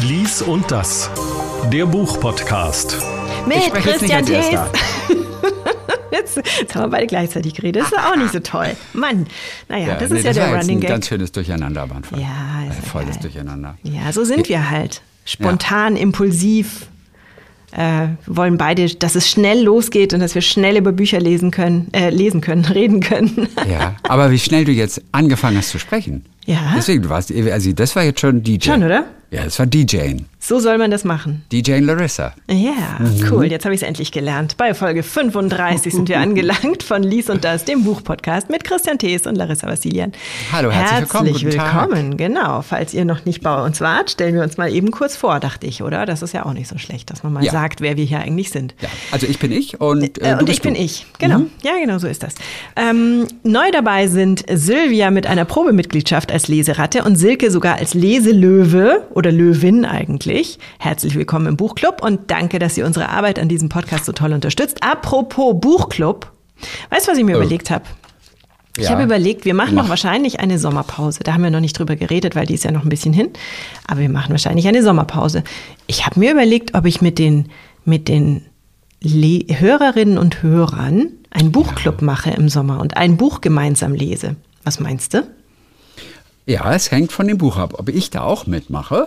Lies und das, der Buchpodcast. Mit Christian Thees. Jetzt haben wir beide gleichzeitig geredet. Das ist auch nicht so toll. Mann, naja, das ist ja der Running Gag. Ein ganz schönes Durcheinander am Anfang. Ja, ist volles geil. Durcheinander. Ja, so sind wir halt. Spontan, impulsiv. Wollen beide, dass es schnell losgeht und dass wir schnell über Bücher reden können. Ja, aber wie schnell du jetzt angefangen hast zu sprechen. Ja. Deswegen, also das war jetzt schon DJ. Schon, oder? Ja, das war DJing. So soll man das machen. DJ Larissa. Ja, cool. Jetzt habe ich es endlich gelernt. Bei Folge 35 sind wir angelangt von Lies und das, dem Buchpodcast mit Christian Thees und Larissa Vassilian. Hallo, herzlich willkommen. Herzlich willkommen, genau. Falls ihr noch nicht bei uns wart, stellen wir uns mal eben kurz vor, dachte ich, oder? Das ist ja auch nicht so schlecht, dass man mal sagt, wer wir hier eigentlich sind. Ja, also ich bin ich und und ich bin ich. Genau. Ja, genau, so ist das. Neu dabei sind Sylvia mit einer Probemitgliedschaft als Leseratte und Silke sogar als Leselöwe oder Löwin eigentlich. Herzlich willkommen im Buchclub und danke, dass ihr unsere Arbeit an diesem Podcast so toll unterstützt. Apropos Buchclub, weißt du, was ich mir überlegt habe? Ich habe überlegt, wir machen noch wahrscheinlich eine Sommerpause. Da haben wir noch nicht drüber geredet, weil die ist ja noch ein bisschen hin. Aber wir machen wahrscheinlich eine Sommerpause. Ich habe mir überlegt, ob ich mit den Hörerinnen und Hörern einen Buchclub mache im Sommer und ein Buch gemeinsam lese. Was meinst du? Ja, es hängt von dem Buch ab. Ob ich da auch mitmache?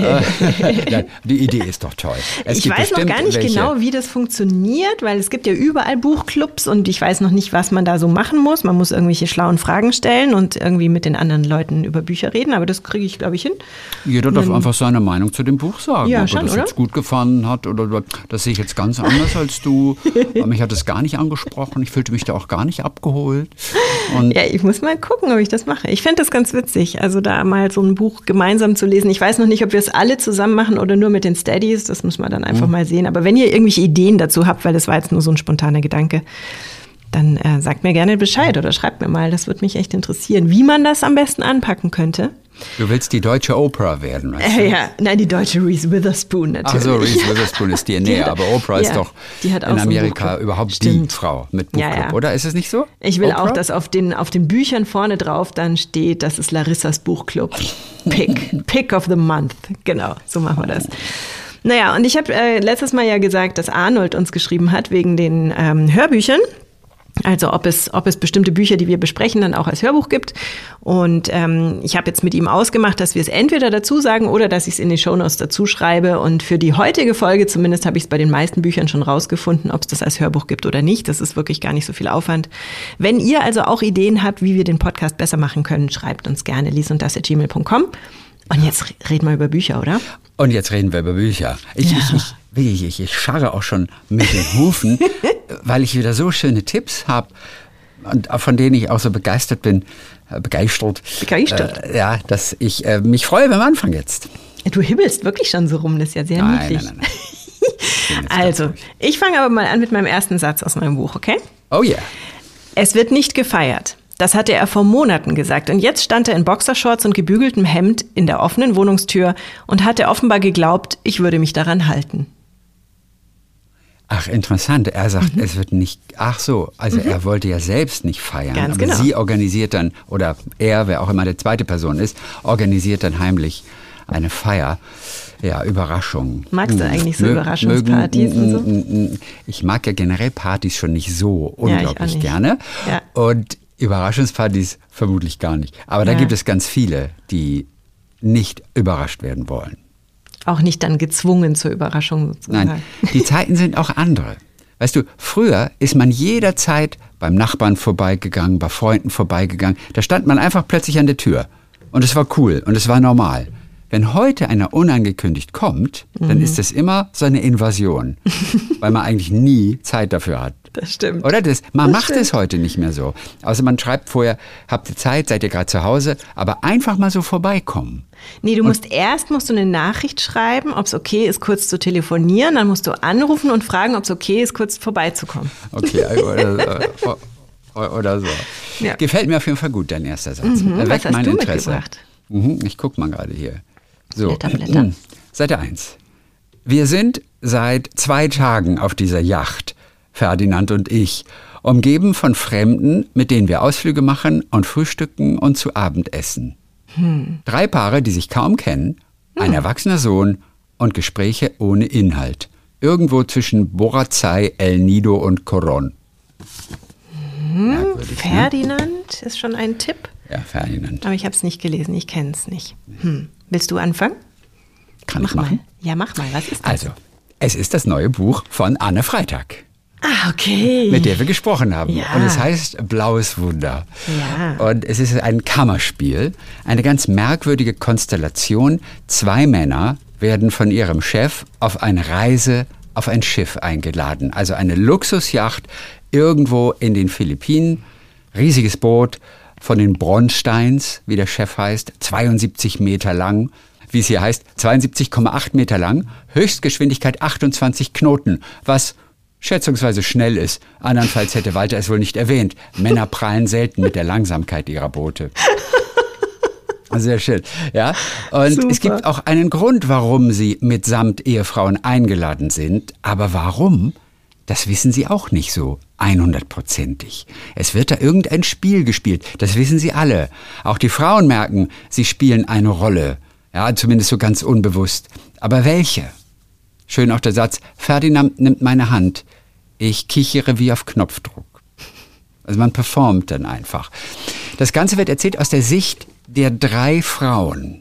Die Idee ist doch toll. Ich weiß noch gar nicht genau, wie das funktioniert, weil es gibt ja überall Buchclubs und ich weiß noch nicht, was man da so machen muss. Man muss irgendwelche schlauen Fragen stellen und irgendwie mit den anderen Leuten über Bücher reden, aber das kriege ich, glaube ich, hin. Jeder darf einfach seine Meinung zu dem Buch sagen. Ja, ob schon, er das oder? jetzt gut gefallen hat oder das sehe ich jetzt ganz anders als du. Mich hat es gar nicht angesprochen. Ich fühlte mich da auch gar nicht abgeholt. Und ja, ich muss mal gucken, ob ich das mache. Ich fände das ganz witzig. Also da mal so ein Buch gemeinsam zu lesen. Ich weiß noch nicht, ob wir es alle zusammen machen oder nur mit den Steadies. Das müssen wir dann einfach mal sehen. Aber wenn ihr irgendwelche Ideen dazu habt, weil das war jetzt nur so ein spontaner Gedanke, dann sagt mir gerne Bescheid oder schreibt mir mal. Das würde mich echt interessieren, wie man das am besten anpacken könnte. Du willst die deutsche Oprah werden, weißt du? Ja, nein, die deutsche Reese Witherspoon natürlich. Ach so, Reese Witherspoon ist dir näher, aber Oprah ist doch die hat auch in so einen Amerika Buchclub. überhaupt Stimmt. die Frau mit Buchclub, oder? Ist es nicht so? Ich will Oprah? auch, dass auf den Büchern vorne drauf dann steht, das ist Larissas Buchclub. Pick of the Month. Genau, so machen wir das. Naja, und ich habe letztes Mal ja gesagt, dass Arnold uns geschrieben hat wegen den Hörbüchern. Also ob es bestimmte Bücher, die wir besprechen, dann auch als Hörbuch gibt. Und ich habe jetzt mit ihm ausgemacht, dass wir es entweder dazu sagen oder dass ich es in die Shownotes dazu schreibe. Und für die heutige Folge zumindest habe ich es bei den meisten Büchern schon rausgefunden, ob es das als Hörbuch gibt oder nicht. Das ist wirklich gar nicht so viel Aufwand. Wenn ihr also auch Ideen habt, wie wir den Podcast besser machen können, schreibt uns gerne liesunddas@gmail.com. Und jetzt reden wir über Bücher, oder? Und jetzt reden wir über Bücher. Ich scharre auch schon mit den Hufen, weil ich wieder so schöne Tipps habe und von denen ich auch so begeistert bin. Begeistert. Ja, dass ich mich freue beim Anfang jetzt. Du hibbelst wirklich schon so rum, das ist ja sehr niedlich. Nein. Also, ich fange aber mal an mit meinem ersten Satz aus meinem Buch, okay? Oh yeah. Es wird nicht gefeiert. Das hatte er vor Monaten gesagt und jetzt stand er in Boxershorts und gebügeltem Hemd in der offenen Wohnungstür und hatte offenbar geglaubt, ich würde mich daran halten. Ach, interessant. Er sagt, es wird nicht, ach so, also er wollte ja selbst nicht feiern, Ganz aber genau. sie organisiert dann, oder er, wer auch immer die zweite Person ist, organisiert dann heimlich eine Feier. Ja, Überraschung. Magst du eigentlich so Überraschungspartys und so? Ich mag ja generell Partys schon nicht so unglaublich nicht. gerne. Ja. Und Überraschungspartys vermutlich gar nicht. Aber da gibt es ganz viele, die nicht überrascht werden wollen. Auch nicht dann gezwungen zur Überraschung sozusagen. Nein, die Zeiten sind auch andere. Weißt du, früher ist man jederzeit beim Nachbarn vorbeigegangen, bei Freunden vorbeigegangen. Da stand man einfach plötzlich an der Tür. Und es war cool und es war normal. Wenn heute einer unangekündigt kommt, dann ist das immer so eine Invasion, weil man eigentlich nie Zeit dafür hat. Das stimmt. Oder? Man macht es heute nicht mehr so. Also man schreibt vorher, habt ihr Zeit, seid ihr gerade zu Hause, aber einfach mal so vorbeikommen. Nee, du musst eine Nachricht schreiben, ob es okay ist, kurz zu telefonieren. Dann musst du anrufen und fragen, ob es okay ist, kurz vorbeizukommen. Okay, oder so. Ja. Gefällt mir auf jeden Fall gut, dein erster Satz. Was hast du mitgebracht? Ich guck mal gerade hier. So. Blätter. Seite 1. Wir sind seit 2 Tagen auf dieser Yacht, Ferdinand und ich, umgeben von Fremden, mit denen wir Ausflüge machen und frühstücken und zu Abend essen. 3 Paare, die sich kaum kennen ein erwachsener Sohn und Gespräche ohne Inhalt. Irgendwo zwischen Boracay, El Nido und Coron. Ferdinand ist schon ein Tipp. Ja, Ferdinand. Aber ich habe es nicht gelesen, ich kenne es nicht. Willst du anfangen? Kann ich machen? Ja, mach mal. Was ist das? Also, es ist das neue Buch von Anne Freitag. Ah, okay. Mit der wir gesprochen haben. Ja. Und es heißt Blaues Wunder. Ja. Und es ist ein Kammerspiel, eine ganz merkwürdige Konstellation. 2 Männer werden von ihrem Chef auf eine Reise auf ein Schiff eingeladen. Also eine Luxusjacht irgendwo in den Philippinen. Riesiges Boot von den Bronsteins, wie der Chef heißt, 72 Meter lang. Wie es hier heißt, 72,8 Meter lang, Höchstgeschwindigkeit 28 Knoten, was schätzungsweise schnell ist. Andernfalls hätte Walter es wohl nicht erwähnt. Männer prahlen selten mit der Langsamkeit ihrer Boote. Sehr schön, ja. Und Super. Es gibt auch einen Grund, warum sie mitsamt Ehefrauen eingeladen sind. Aber warum? Das wissen sie auch nicht so 100%ig. Es wird da irgendein Spiel gespielt. Das wissen sie alle. Auch die Frauen merken, sie spielen eine Rolle. Ja, zumindest so ganz unbewusst. Aber welche? Schön auch der Satz, Ferdinand nimmt meine Hand. Ich kichere wie auf Knopfdruck. Also man performt dann einfach. Das Ganze wird erzählt aus der Sicht der 3 Frauen.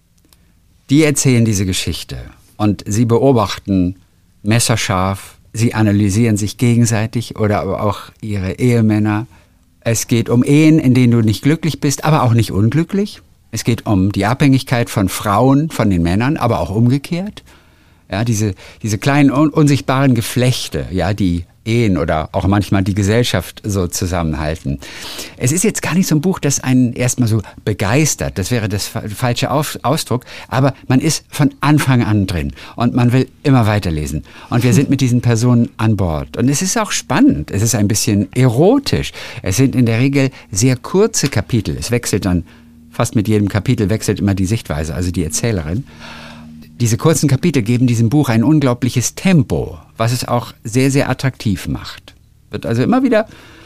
Die erzählen diese Geschichte. Und sie beobachten messerscharf, sie analysieren sich gegenseitig oder aber auch ihre Ehemänner. Es geht um Ehen, in denen du nicht glücklich bist, aber auch nicht unglücklich. Es geht um die Abhängigkeit von Frauen, von den Männern, aber auch umgekehrt. Ja, diese kleinen unsichtbaren Geflechte, ja, die Ehen oder auch manchmal die Gesellschaft so zusammenhalten. Es ist jetzt gar nicht so ein Buch, das einen erstmal so begeistert. Das wäre das falsche Ausdruck. Aber man ist von Anfang an drin und man will immer weiterlesen. Und wir sind mit diesen Personen an Bord. Und es ist auch spannend. Es ist ein bisschen erotisch. Es sind in der Regel sehr kurze Kapitel. Es wechselt dann, fast mit jedem Kapitel wechselt immer die Sichtweise, also die Erzählerin. Diese kurzen Kapitel geben diesem Buch ein unglaubliches Tempo, was es auch sehr, sehr attraktiv macht. Wird also immer wieder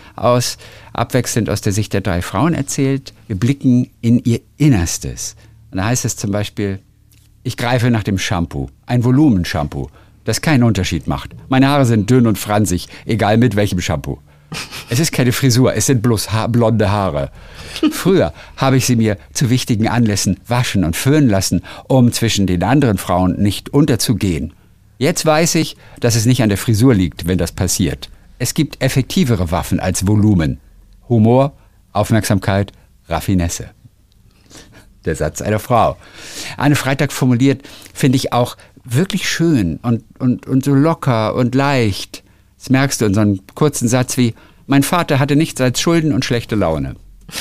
abwechselnd aus der Sicht der 3 Frauen erzählt. Wir blicken in ihr Innerstes. Und da heißt es zum Beispiel, ich greife nach dem Shampoo, ein Volumenshampoo, das keinen Unterschied macht. Meine Haare sind dünn und franzig, egal mit welchem Shampoo. Es ist keine Frisur, es sind bloß blonde Haare. Früher habe ich sie mir zu wichtigen Anlässen waschen und föhnen lassen, um zwischen den anderen Frauen nicht unterzugehen. Jetzt weiß ich, dass es nicht an der Frisur liegt, wenn das passiert. Es gibt effektivere Waffen als Volumen. Humor, Aufmerksamkeit, Raffinesse. Der Satz einer Frau. Anne Freitag formuliert, finde ich auch wirklich schön und so locker und leicht. Das merkst du in so einem kurzen Satz wie, mein Vater hatte nichts als Schulden und schlechte Laune.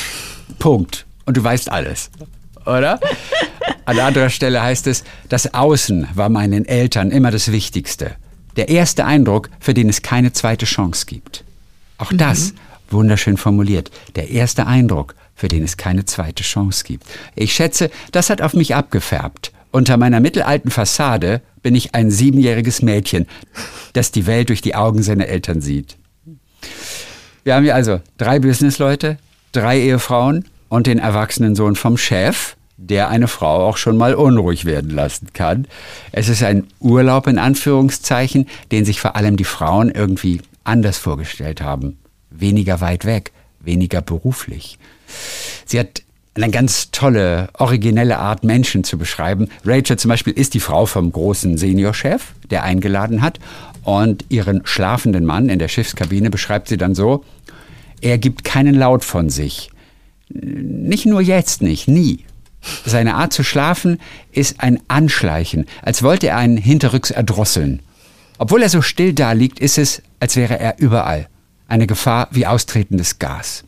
Punkt. Und du weißt alles. Oder? An anderer Stelle heißt es, das Außen war meinen Eltern immer das Wichtigste. Der erste Eindruck, für den es keine zweite Chance gibt. Auch das wunderschön formuliert. Der erste Eindruck, für den es keine zweite Chance gibt. Ich schätze, das hat auf mich abgefärbt. Unter meiner mittelalten Fassade bin ich ein 7-jähriges Mädchen, das die Welt durch die Augen seiner Eltern sieht. Wir haben hier also 3 Businessleute, 3 Ehefrauen und den erwachsenen Sohn vom Chef, der eine Frau auch schon mal unruhig werden lassen kann. Es ist ein Urlaub in Anführungszeichen, den sich vor allem die Frauen irgendwie anders vorgestellt haben. Weniger weit weg, weniger beruflich. Sie hat eine ganz tolle, originelle Art, Menschen zu beschreiben. Rachel zum Beispiel ist die Frau vom großen Seniorchef, der eingeladen hat. Und ihren schlafenden Mann in der Schiffskabine beschreibt sie dann so, er gibt keinen Laut von sich. Nicht nur jetzt nicht, nie. Seine Art zu schlafen ist ein Anschleichen, als wollte er einen hinterrücks erdrosseln. Obwohl er so still da liegt, ist es, als wäre er überall. Eine Gefahr wie austretendes Gas.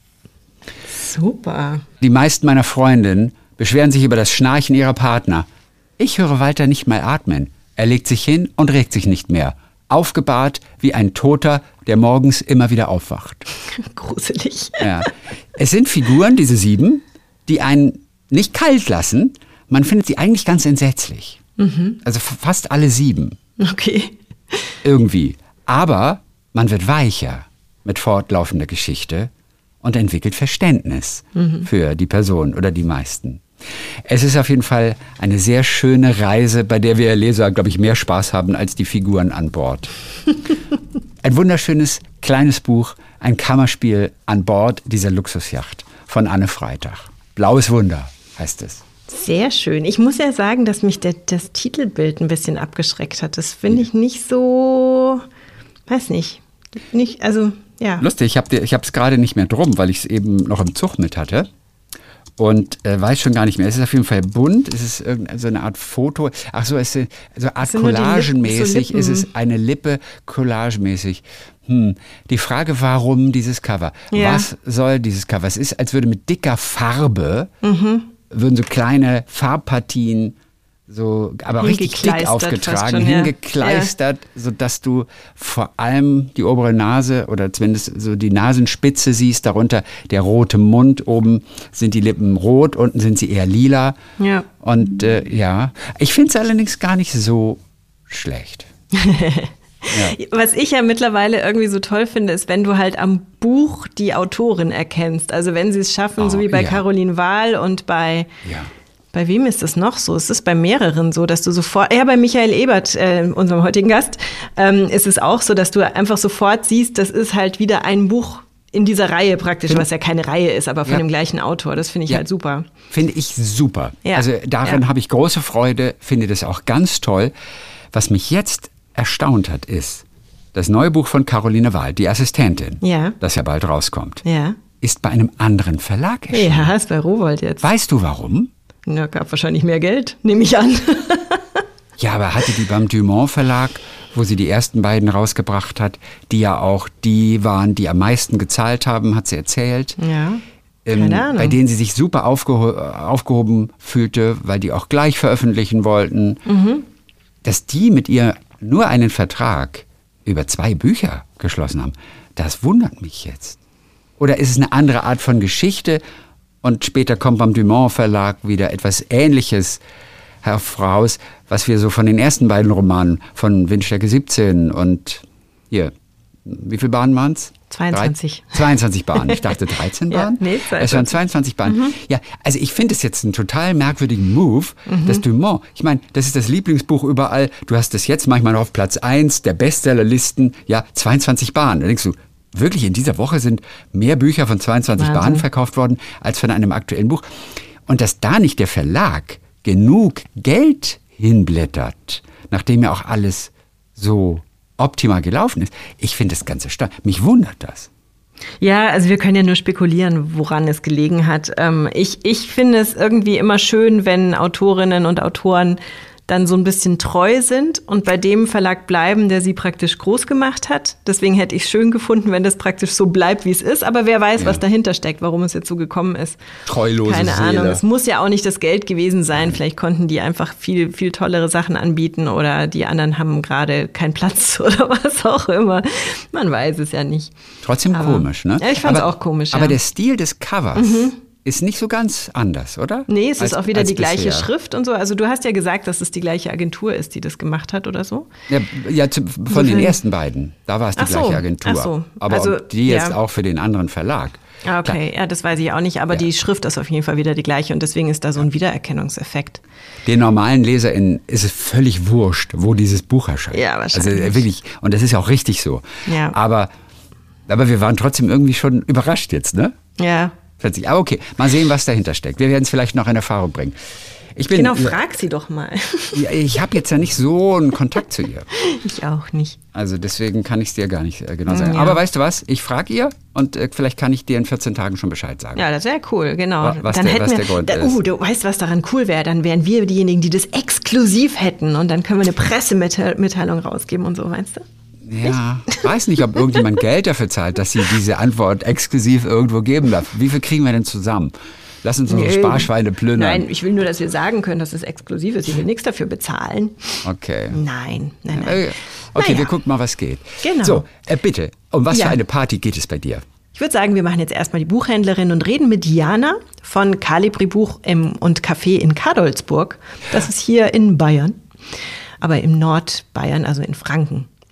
Super. Die meisten meiner Freundinnen beschweren sich über das Schnarchen ihrer Partner. Ich höre Walter nicht mal atmen. Er legt sich hin und regt sich nicht mehr. Aufgebahrt wie ein Toter, der morgens immer wieder aufwacht. Gruselig. Ja. Es sind Figuren, diese 7, die einen nicht kalt lassen. Man findet sie eigentlich ganz entsetzlich. Also fast alle 7. Okay. Irgendwie. Aber man wird weicher mit fortlaufender Geschichte und entwickelt Verständnis für die Person oder die meisten. Es ist auf jeden Fall eine sehr schöne Reise, bei der wir Leser, glaube ich, mehr Spaß haben als die Figuren an Bord. Ein wunderschönes kleines Buch, ein Kammerspiel an Bord dieser Luxusjacht von Anne Freitag. Blaues Wunder heißt es. Sehr schön. Ich muss ja sagen, dass mich das Titelbild ein bisschen abgeschreckt hat. Das finde ich nicht so, weiß nicht, also ja. Lustig, ich habe es gerade nicht mehr drum, weil ich es eben noch im Zug mit hatte. Und weiß schon gar nicht mehr. Es ist auf jeden Fall bunt. Es ist irgendeine so eine Art Foto. Ach so, es ist so Art collagenmäßig. Es ist eine Lippe collagemäßig. Die Frage, warum dieses Cover? Ja. Was soll dieses Cover? Es ist, als würde mit dicker Farbe würden so kleine Farbpartien so, aber richtig dick aufgetragen, hingekleistert, sodass du vor allem die obere Nase oder zumindest so die Nasenspitze siehst, darunter der rote Mund, oben sind die Lippen rot, unten sind sie eher lila. Ja. Und ich finde es allerdings gar nicht so schlecht. Ja. Was ich ja mittlerweile irgendwie so toll finde, ist, wenn du halt am Buch die Autorin erkennst. Also wenn sie es schaffen, so wie bei Caroline Wahl und bei wem ist das noch so? Es ist bei mehreren so, dass du sofort, bei Michael Ebert, unserem heutigen Gast, ist es auch so, dass du einfach sofort siehst, das ist halt wieder ein Buch in dieser Reihe praktisch, was ja keine Reihe ist, aber von dem gleichen Autor. Das finde ich halt super. Finde ich super. Ja. Also daran habe ich große Freude, finde das auch ganz toll. Was mich jetzt erstaunt hat, ist, das neue Buch von Caroline Wahl, die Assistentin, das ja bald rauskommt, ist bei einem anderen Verlag erschienen. Ja, ist bei Rowohlt jetzt. Weißt du warum? Na, gab wahrscheinlich mehr Geld, nehme ich an. Ja, aber hatte die beim Dumont Verlag, wo sie die ersten beiden rausgebracht hat, die ja auch die waren, die am meisten gezahlt haben, hat sie erzählt. Ja, keine Ahnung. Bei denen sie sich super aufgehoben fühlte, weil die auch gleich veröffentlichen wollten. Dass die mit ihr nur einen Vertrag über 2 Bücher geschlossen haben, das wundert mich jetzt. Oder ist es eine andere Art von Geschichte? Und später kommt beim Dumont Verlag wieder etwas Ähnliches heraus, was wir so von den ersten beiden Romanen von Windstärke 17 und hier, wie viele Bahnen waren es? 22. 22 Bahnen. Ich dachte 13 Bahnen. Nee, 22. Es waren 22 Bahnen. Ja, also ich finde es jetzt einen total merkwürdigen Move, dass Dumont, ich meine, das ist das Lieblingsbuch überall. Du hast es jetzt manchmal noch auf Platz 1 der Bestsellerlisten. 22 Bahnen. Da denkst du, wirklich, in dieser Woche sind mehr Bücher von 22 Bahnen verkauft worden als von einem aktuellen Buch. Und dass da nicht der Verlag genug Geld hinblättert, nachdem ja auch alles so optimal gelaufen ist. Ich finde das ganz erstaunlich. Mich wundert das. Ja, also wir können ja nur spekulieren, woran es gelegen hat. Ich finde es irgendwie immer schön, wenn Autorinnen und Autoren dann so ein bisschen treu sind und bei dem Verlag bleiben, der sie praktisch groß gemacht hat. Deswegen hätte ich es schön gefunden, wenn das praktisch so bleibt, wie es ist. Aber wer weiß, was dahinter steckt, warum es jetzt so gekommen ist. Treulose Keine Seele. Ahnung. Es muss ja auch nicht das Geld gewesen sein. Vielleicht konnten die einfach viel, viel tollere Sachen anbieten oder die anderen haben gerade keinen Platz oder was auch immer. Man weiß es ja nicht. Trotzdem komisch, ne? Ja, ich fand es auch komisch. Aber der Stil des Covers ist nicht so ganz anders, oder? Nee, es ist auch wieder die gleiche Schrift und so. Also du hast ja gesagt, dass es die gleiche Agentur ist, die das gemacht hat oder so. Von den ersten beiden. Da war es die gleiche Agentur. Ach so. Aber also, die jetzt auch für den anderen Verlag. Okay, ja, das weiß ich auch nicht. Aber die Schrift ist auf jeden Fall wieder die gleiche und deswegen ist da so ein Wiedererkennungseffekt. Den normalen LeserInnen ist es völlig wurscht, wo dieses Buch erscheint. Ja, wahrscheinlich. Also wirklich, und das ist ja auch richtig so. Ja. Aber wir waren trotzdem irgendwie schon überrascht jetzt, ne? Ja. Plötzlich. Aber okay, mal sehen, was dahinter steckt. Wir werden es vielleicht noch in Erfahrung bringen. Genau, frag sie doch mal. Ich habe jetzt ja nicht so einen Kontakt zu ihr. Ich auch nicht. Also deswegen kann ich es dir gar nicht genau sagen. Ja. Aber weißt du was? Ich frage ihr und vielleicht kann ich dir in 14 Tagen schon Bescheid sagen. Ja, das wäre cool, genau. Was der Grund ist. Du weißt, was daran cool wäre? Dann wären wir diejenigen, die das exklusiv hätten und dann können wir eine Pressemitteilung rausgeben und so, meinst du? Ja, weiß nicht, ob irgendjemand Geld dafür zahlt, dass sie diese Antwort exklusiv irgendwo geben darf. Wie viel kriegen wir denn zusammen? Lass uns unsere Sparschweine plündern. Nein, ich will nur, dass wir sagen können, dass es exklusiv ist. Ich will nichts dafür bezahlen. Okay. Nein. Okay, wir gucken mal, was geht. Genau. So, bitte, um was für eine Party geht es bei dir? Ich würde sagen, wir machen jetzt erstmal die Buchhändlerin und reden mit Diana von Calibri Buch und Café in Kadolsburg. Das ist hier in Bayern, aber im Nordbayern, also in Franken.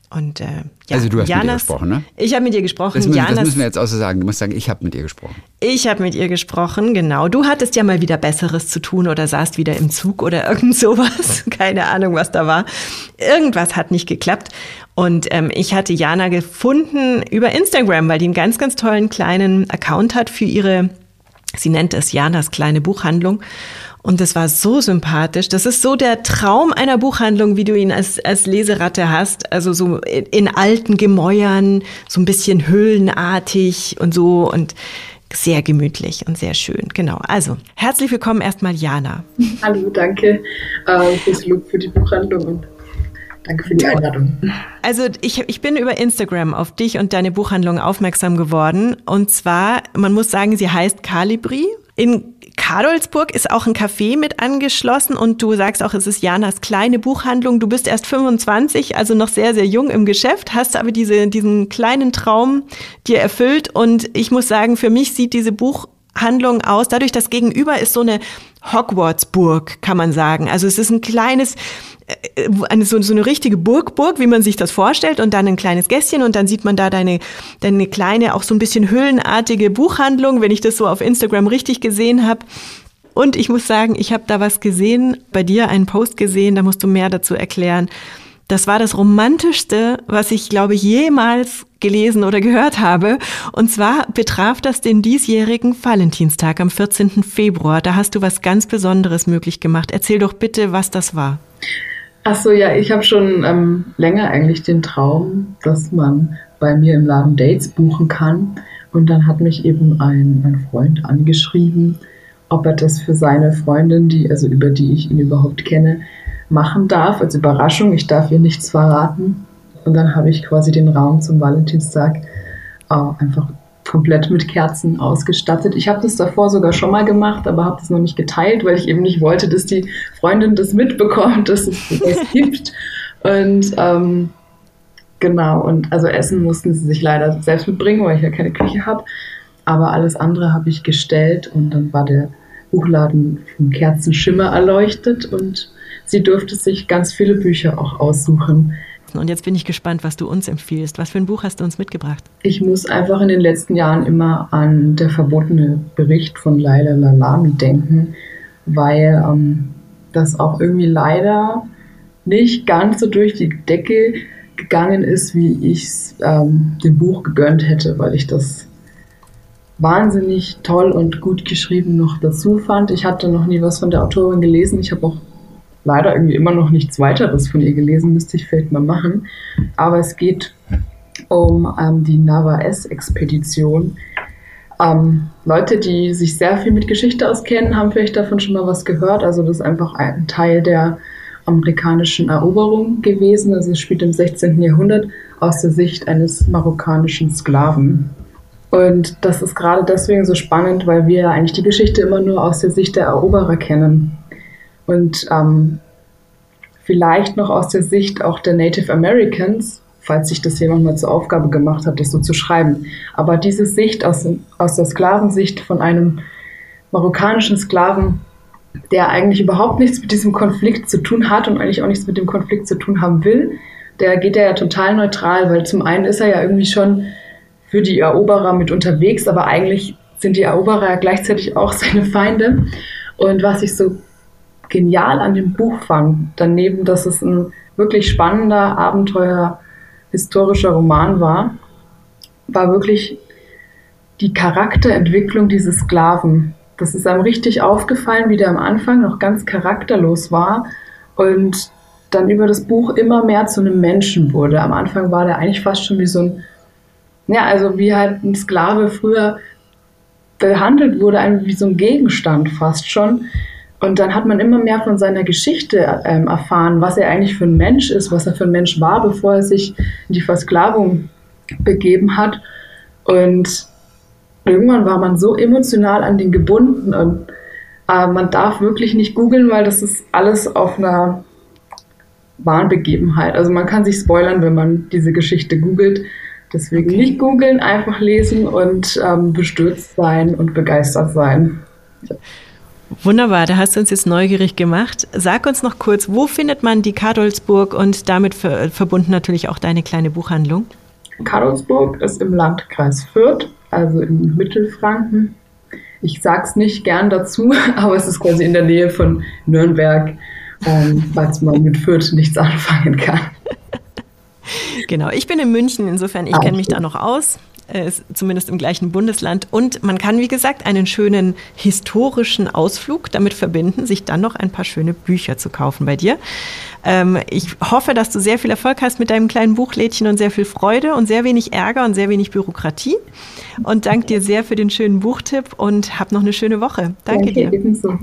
Und ja, also du hast mit ihr gesprochen, ne? Ich habe mit ihr gesprochen. Das müssen wir jetzt auch so sagen. Du musst sagen, ich habe mit ihr gesprochen. Ich habe mit ihr gesprochen, genau. Du hattest ja mal wieder Besseres zu tun oder saßt wieder im Zug oder irgend sowas. Keine Ahnung, was da war. Irgendwas hat nicht geklappt. Und ich hatte Jana gefunden über Instagram, weil die einen ganz, ganz tollen kleinen Account hat für ihre, sie nennt es Janas kleine Buchhandlung. Und das war so sympathisch. Das ist so der Traum einer Buchhandlung, wie du ihn als Leseratte hast. Also so in alten Gemäuern, so ein bisschen höhlenartig und so und sehr gemütlich und sehr schön. Genau. Also, herzlich willkommen erstmal, Jana. Hallo, danke fürs Lob für die Buchhandlung und danke für die Einladung. Also ich bin über Instagram auf dich und deine Buchhandlung aufmerksam geworden. Und zwar, man muss sagen, sie heißt Calibri. In Kadolsburg ist auch ein Café mit angeschlossen und du sagst auch, es ist Janas kleine Buchhandlung. Du bist erst 25, also noch sehr, sehr jung im Geschäft, hast aber diesen kleinen Traum dir erfüllt. Und ich muss sagen, für mich sieht diese Buchhandlung aus, dadurch, dass gegenüber ist so eine Hogwarts-Burg, kann man sagen. Also es ist ein kleines, so eine richtige Burg, wie man sich das vorstellt, und dann ein kleines Gässchen und dann sieht man da deine kleine, auch so ein bisschen höhlenartige Buchhandlung, wenn ich das so auf Instagram richtig gesehen habe. Und ich muss sagen, ich habe da was gesehen, bei dir einen Post gesehen, da musst du mehr dazu erklären. Das war das Romantischste, was ich, glaube ich, jemals gelesen oder gehört habe. Und zwar betraf das den diesjährigen Valentinstag am 14. Februar. Da hast du was ganz Besonderes möglich gemacht. Erzähl doch bitte, was das war. Ach so, ja, ich habe schon länger eigentlich den Traum, dass man bei mir im Laden Dates buchen kann. Und dann hat mich eben ein Freund angeschrieben, ob er das für seine Freundin, über die ich ihn überhaupt kenne, machen darf, als Überraschung. Ich darf ihr nichts verraten. Und dann habe ich quasi den Raum zum Valentinstag einfach komplett mit Kerzen ausgestattet. Ich habe das davor sogar schon mal gemacht, aber habe das noch nicht geteilt, weil ich eben nicht wollte, dass die Freundin das mitbekommt, dass es das gibt. Und genau, und also Essen mussten sie sich leider selbst mitbringen, weil ich ja keine Küche habe. Aber alles andere habe ich gestellt und dann war der Buchladen vom Kerzenschimmer erleuchtet und sie durfte sich ganz viele Bücher auch aussuchen. Und jetzt bin ich gespannt, was du uns empfiehlst. Was für ein Buch hast du uns mitgebracht? Ich muss einfach in den letzten Jahren immer an Der verbotene Bericht von Laila Lalami denken, weil das auch irgendwie leider nicht ganz so durch die Decke gegangen ist, wie ich es dem Buch gegönnt hätte, weil ich das wahnsinnig toll und gut geschrieben noch dazu fand. Ich hatte noch nie was von der Autorin gelesen. Ich habe auch leider irgendwie immer noch nichts weiteres von ihr gelesen, müsste ich vielleicht mal machen. Aber es geht um die Navaes-Expedition. Leute, die sich sehr viel mit Geschichte auskennen, haben vielleicht davon schon mal was gehört. Also das ist einfach ein Teil der amerikanischen Eroberung gewesen. Also es spielt im 16. Jahrhundert aus der Sicht eines marokkanischen Sklaven. Und das ist gerade deswegen so spannend, weil wir eigentlich die Geschichte immer nur aus der Sicht der Eroberer kennen. Und vielleicht noch aus der Sicht auch der Native Americans, falls sich das jemand mal zur Aufgabe gemacht hat, das so zu schreiben. Aber diese Sicht aus der Sklavensicht von einem marokkanischen Sklaven, der eigentlich überhaupt nichts mit diesem Konflikt zu tun hat und eigentlich auch nichts mit dem Konflikt zu tun haben will, der geht ja total neutral, weil zum einen ist er ja irgendwie schon für die Eroberer mit unterwegs, aber eigentlich sind die Eroberer ja gleichzeitig auch seine Feinde. Und was ich so genial an dem Buch fand, daneben, dass es ein wirklich spannender, abenteuerhistorischer Roman war wirklich die Charakterentwicklung dieses Sklaven. Das ist einem richtig aufgefallen, wie der am Anfang noch ganz charakterlos war und dann über das Buch immer mehr zu einem Menschen wurde. Am Anfang war der eigentlich fast schon wie so ein, wie halt ein Sklave früher behandelt wurde, wie so ein Gegenstand fast schon. Und dann hat man immer mehr von seiner Geschichte erfahren, was er eigentlich für ein Mensch ist, was er für ein Mensch war, bevor er sich in die Versklavung begeben hat. Und irgendwann war man so emotional an den gebunden. Und man darf wirklich nicht googeln, weil das ist alles auf einer wahren Begebenheit. Also man kann sich spoilern, wenn man diese Geschichte googelt. Deswegen nicht googeln, einfach lesen und bestürzt sein und begeistert sein. Ja. Wunderbar, da hast du uns jetzt neugierig gemacht. Sag uns noch kurz, wo findet man die Kadolsburg und damit verbunden natürlich auch deine kleine Buchhandlung? Kadolsburg ist im Landkreis Fürth, also in Mittelfranken. Ich sag's nicht gern dazu, aber es ist quasi in der Nähe von Nürnberg, falls man mit Fürth nichts anfangen kann. Genau, ich bin in München, insofern ich kenne mich da noch aus. Ist zumindest im gleichen Bundesland. Und man kann, wie gesagt, einen schönen historischen Ausflug damit verbinden, sich dann noch ein paar schöne Bücher zu kaufen bei dir. Ich hoffe, dass du sehr viel Erfolg hast mit deinem kleinen Buchlädchen und sehr viel Freude und sehr wenig Ärger und sehr wenig Bürokratie. Und danke dir sehr für den schönen Buchtipp und hab noch eine schöne Woche. Danke dir. Ebenso.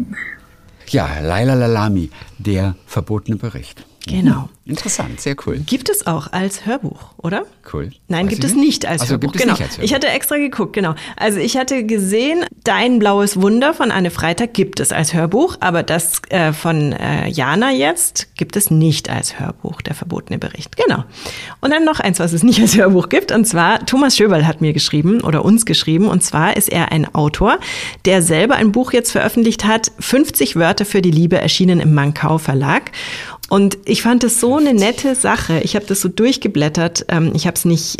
Ja, Laila Lalami, der verbotene Bericht. Genau. Interessant, sehr cool. Gibt es auch als Hörbuch, oder? Cool. Nein, gibt es nicht als Hörbuch. Gibt es nicht als Hörbuch. Ich hatte extra geguckt, genau. Also ich hatte gesehen, Dein blaues Wunder von Anne Freitag gibt es als Hörbuch, aber das von Jana jetzt gibt es nicht als Hörbuch, der verbotene Bericht. Genau. Und dann noch eins, was es nicht als Hörbuch gibt, und zwar Thomas Schöberl hat mir geschrieben oder uns geschrieben, und zwar ist er ein Autor, der selber ein Buch jetzt veröffentlicht hat, 50 Wörter für die Liebe, erschienen im Mankau Verlag. Und ich fand es so eine nette Sache. Ich habe das so durchgeblättert. Ich habe es nicht,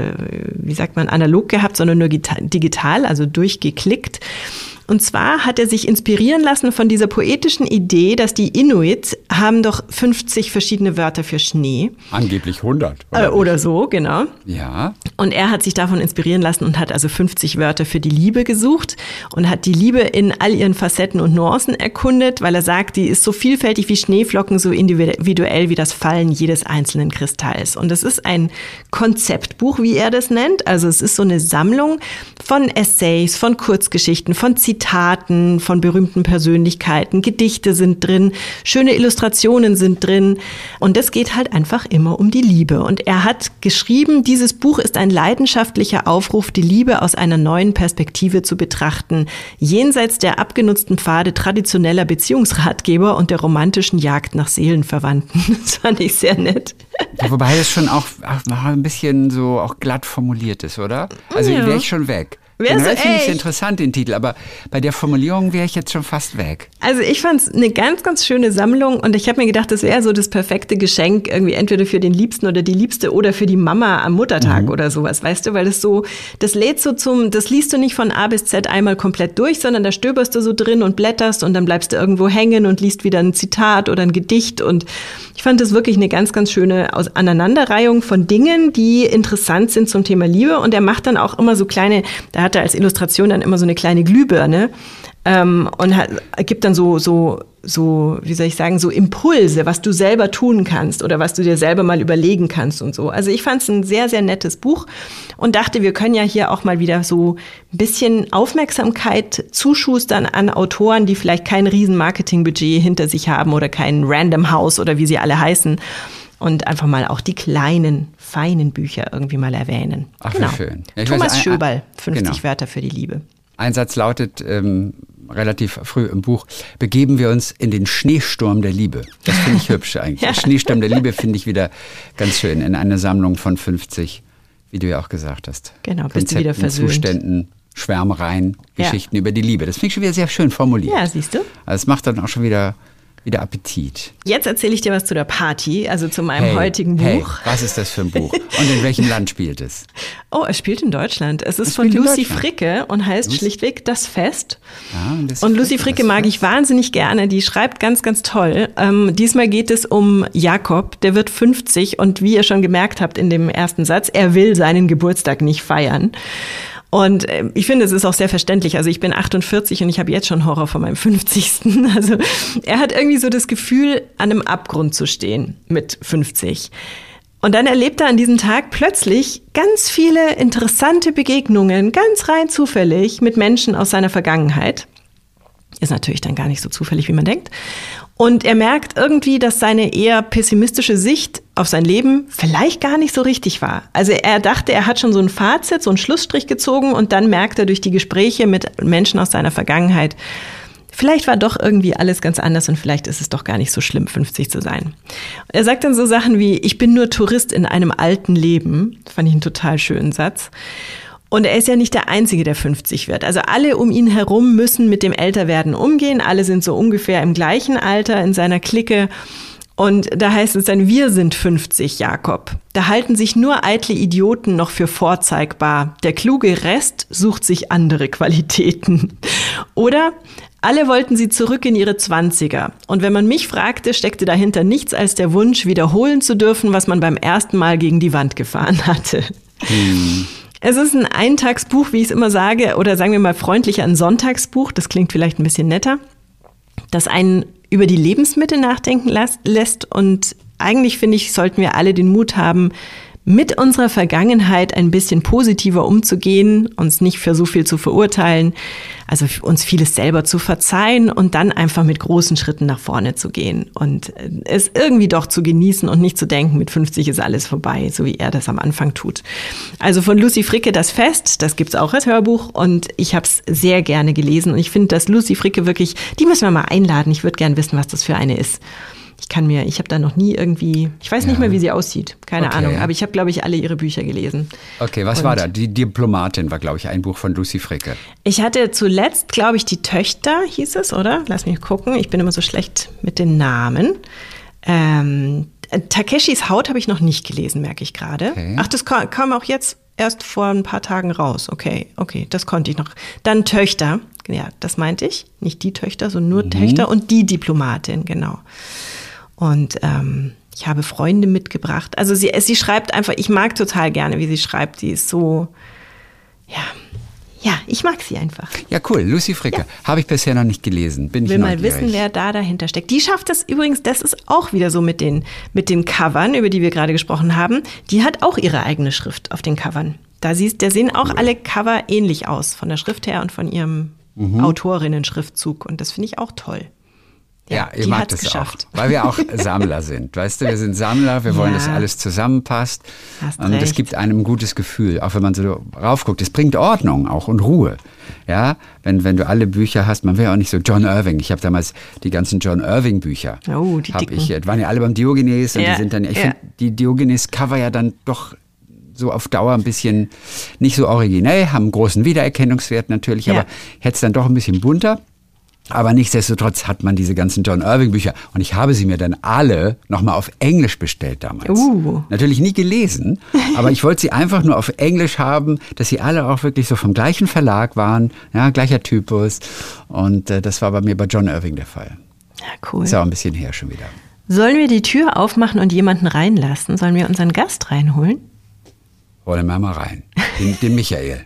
wie sagt man, analog gehabt, sondern nur digital, also durchgeklickt. Und zwar hat er sich inspirieren lassen von dieser poetischen Idee, dass die Inuit haben doch 50 verschiedene Wörter für Schnee. Angeblich 100. Oder so, genau. Ja. Und er hat sich davon inspirieren lassen und hat also 50 Wörter für die Liebe gesucht und hat die Liebe in all ihren Facetten und Nuancen erkundet, weil er sagt, die ist so vielfältig wie Schneeflocken, so individuell wie das Fallen jedes einzelnen Kristalls. Und es ist ein Konzeptbuch, wie er das nennt. Also es ist so eine Sammlung von Essays, von Kurzgeschichten, von Zitaten, von berühmten Persönlichkeiten. Gedichte sind drin, schöne Illustrationen sind drin. Und es geht halt einfach immer um die Liebe. Und er hat geschrieben, dieses Buch ist ein leidenschaftlicher Aufruf, die Liebe aus einer neuen Perspektive zu betrachten, jenseits der abgenutzten Pfade traditioneller Beziehungsratgeber und der romantischen Jagd nach Seelenverwandten. Das fand ich sehr nett. Ja, wobei es schon auch ein bisschen so auch glatt formuliert ist, oder? Also wäre ich schon weg. Generell finde ich es interessant, den Titel, aber bei der Formulierung wäre ich jetzt schon fast weg. Also ich fand es eine ganz, ganz schöne Sammlung und ich habe mir gedacht, das wäre so das perfekte Geschenk, irgendwie entweder für den Liebsten oder die Liebste oder für die Mama am Muttertag oder sowas, weißt du, weil das lädt so das liest du nicht von A bis Z einmal komplett durch, sondern da stöberst du so drin und blätterst und dann bleibst du irgendwo hängen und liest wieder ein Zitat oder ein Gedicht, und ich fand das wirklich eine ganz, ganz schöne Aneinanderreihung von Dingen, die interessant sind zum Thema Liebe, und er macht dann auch immer so kleine, da hat er als Illustration dann immer so eine kleine Glühbirne und gibt dann so, wie soll ich sagen, so Impulse, was du selber tun kannst oder was du dir selber mal überlegen kannst und so. Also ich fand es ein sehr, sehr nettes Buch und dachte, wir können ja hier auch mal wieder so ein bisschen Aufmerksamkeit zuschustern an Autoren, die vielleicht kein riesen Marketingbudget hinter sich haben oder kein Random House oder wie sie alle heißen. Und einfach mal auch die kleinen, feinen Bücher irgendwie mal erwähnen. Ach, genau. Wie schön. Ja, Thomas Schöberl, 50 genau. Wörter für die Liebe. Ein Satz lautet relativ früh im Buch: Begeben wir uns in den Schneesturm der Liebe. Das finde ich hübsch eigentlich. Ja. Schneesturm der Liebe finde ich wieder ganz schön in einer Sammlung von 50, wie du ja auch gesagt hast. Genau, bist du wieder versöhnt. Zuständen, Schwärmereien, Geschichten über die Liebe. Das finde ich schon wieder sehr schön formuliert. Ja, siehst du. Also es macht dann auch schon wieder Appetit. Jetzt erzähle ich dir was zu der Party, also zu meinem heutigen Buch. Hey, was ist das für ein Buch? Und in welchem Land spielt es? Oh, es spielt in Deutschland. Es ist von Lucy Fricke und heißt schlichtweg Das Fest. Ja, und Lucy Fricke mag ich wahnsinnig gerne. Die schreibt ganz, ganz toll. Diesmal geht es um Jakob. Der wird 50 und wie ihr schon gemerkt habt in dem ersten Satz, er will seinen Geburtstag nicht feiern. Und ich finde, es ist auch sehr verständlich. Also ich bin 48 und ich habe jetzt schon Horror vor meinem 50. Also er hat irgendwie so das Gefühl, an einem Abgrund zu stehen mit 50. Und dann erlebt er an diesem Tag plötzlich ganz viele interessante Begegnungen, ganz rein zufällig, mit Menschen aus seiner Vergangenheit. Ist natürlich dann gar nicht so zufällig, wie man denkt. Und er merkt irgendwie, dass seine eher pessimistische Sicht auf sein Leben vielleicht gar nicht so richtig war. Also er dachte, er hat schon so ein Fazit, so einen Schlussstrich gezogen, und dann merkt er durch die Gespräche mit Menschen aus seiner Vergangenheit, vielleicht war doch irgendwie alles ganz anders und vielleicht ist es doch gar nicht so schlimm, 50 zu sein. Er sagt dann so Sachen wie, ich bin nur Tourist in einem alten Leben. Das fand ich einen total schönen Satz. Und er ist ja nicht der Einzige, der 50 wird. Also alle um ihn herum müssen mit dem Älterwerden umgehen. Alle sind so ungefähr im gleichen Alter in seiner Clique. Und da heißt es dann, wir sind 50, Jakob. Da halten sich nur eitle Idioten noch für vorzeigbar. Der kluge Rest sucht sich andere Qualitäten. Oder alle wollten sie zurück in ihre 20er. Und wenn man mich fragte, steckte dahinter nichts als der Wunsch, wiederholen zu dürfen, was man beim ersten Mal gegen die Wand gefahren hatte. Es ist ein Eintagsbuch, wie ich es immer sage, oder sagen wir mal freundlicher ein Sonntagsbuch. Das klingt vielleicht ein bisschen netter, das einen über die Lebensmittel nachdenken lässt. Und eigentlich, finde ich, sollten wir alle den Mut haben, mit unserer Vergangenheit ein bisschen positiver umzugehen, uns nicht für so viel zu verurteilen, also uns vieles selber zu verzeihen und dann einfach mit großen Schritten nach vorne zu gehen und es irgendwie doch zu genießen und nicht zu denken, mit 50 ist alles vorbei, so wie er das am Anfang tut. Also von Lucy Fricke das Fest, das gibt's auch als Hörbuch und ich habe es sehr gerne gelesen und ich finde, dass Lucy Fricke wirklich, die müssen wir mal einladen, ich würde gerne wissen, was das für eine ist. Ich habe da noch nie irgendwie, ich weiß nicht mehr, wie sie aussieht, keine Ahnung, aber ich habe, glaube ich, alle ihre Bücher gelesen. Okay, was war da? Die Diplomatin war, glaube ich, ein Buch von Lucy Fricke. Ich hatte zuletzt, glaube ich, die Töchter, hieß es, oder? Lass mich gucken, ich bin immer so schlecht mit den Namen. Takeshis Haut habe ich noch nicht gelesen, merke ich gerade. Okay. Ach, das kam auch jetzt erst vor ein paar Tagen raus. Okay, das konnte ich noch. Dann Töchter, ja, das meinte ich. Nicht die Töchter, sondern nur Töchter und die Diplomatin, genau. Und ich habe Freunde mitgebracht. Also sie schreibt einfach, ich mag total gerne, wie sie schreibt. Sie ist so, ja, ich mag sie einfach. Ja, cool. Lucy Fricke. Ja. Habe ich bisher noch nicht gelesen. Bin ich neugierig. Will mal wissen, wer da dahinter steckt. Die schafft das übrigens, das ist auch wieder so mit den Covern, über die wir gerade gesprochen haben. Die hat auch ihre eigene Schrift auf den Covern. Da sehen auch alle Cover ähnlich aus, von der Schrift her und von ihrem Autorinnen-Schriftzug. Und das finde ich auch toll. Ja, ihr mag das geschafft. Auch, weil wir auch Sammler sind. Weißt du, wir sind Sammler, wir wollen, dass alles zusammenpasst. Und das gibt einem ein gutes Gefühl, auch wenn man so raufguckt. Es bringt Ordnung auch und Ruhe. Ja, wenn du alle Bücher hast, man will ja auch nicht so John Irving. Ich habe damals die ganzen John Irving Bücher. Oh, die waren ja alle beim Diogenes und die sind dann, ich finde die Diogenes-Cover ja dann doch so auf Dauer ein bisschen nicht so originell, haben einen großen Wiedererkennungswert natürlich, aber hätte es dann doch ein bisschen bunter. Aber nichtsdestotrotz hat man diese ganzen John Irving Bücher und ich habe sie mir dann alle nochmal auf Englisch bestellt damals. Natürlich nie gelesen, aber ich wollte sie einfach nur auf Englisch haben, dass sie alle auch wirklich so vom gleichen Verlag waren, ja, gleicher Typus und das war bei mir bei John Irving der Fall. Ja, cool. Ist ja auch ein bisschen her schon wieder. Sollen wir die Tür aufmachen und jemanden reinlassen? Sollen wir unseren Gast reinholen? Holen wir mal rein. Den Michael.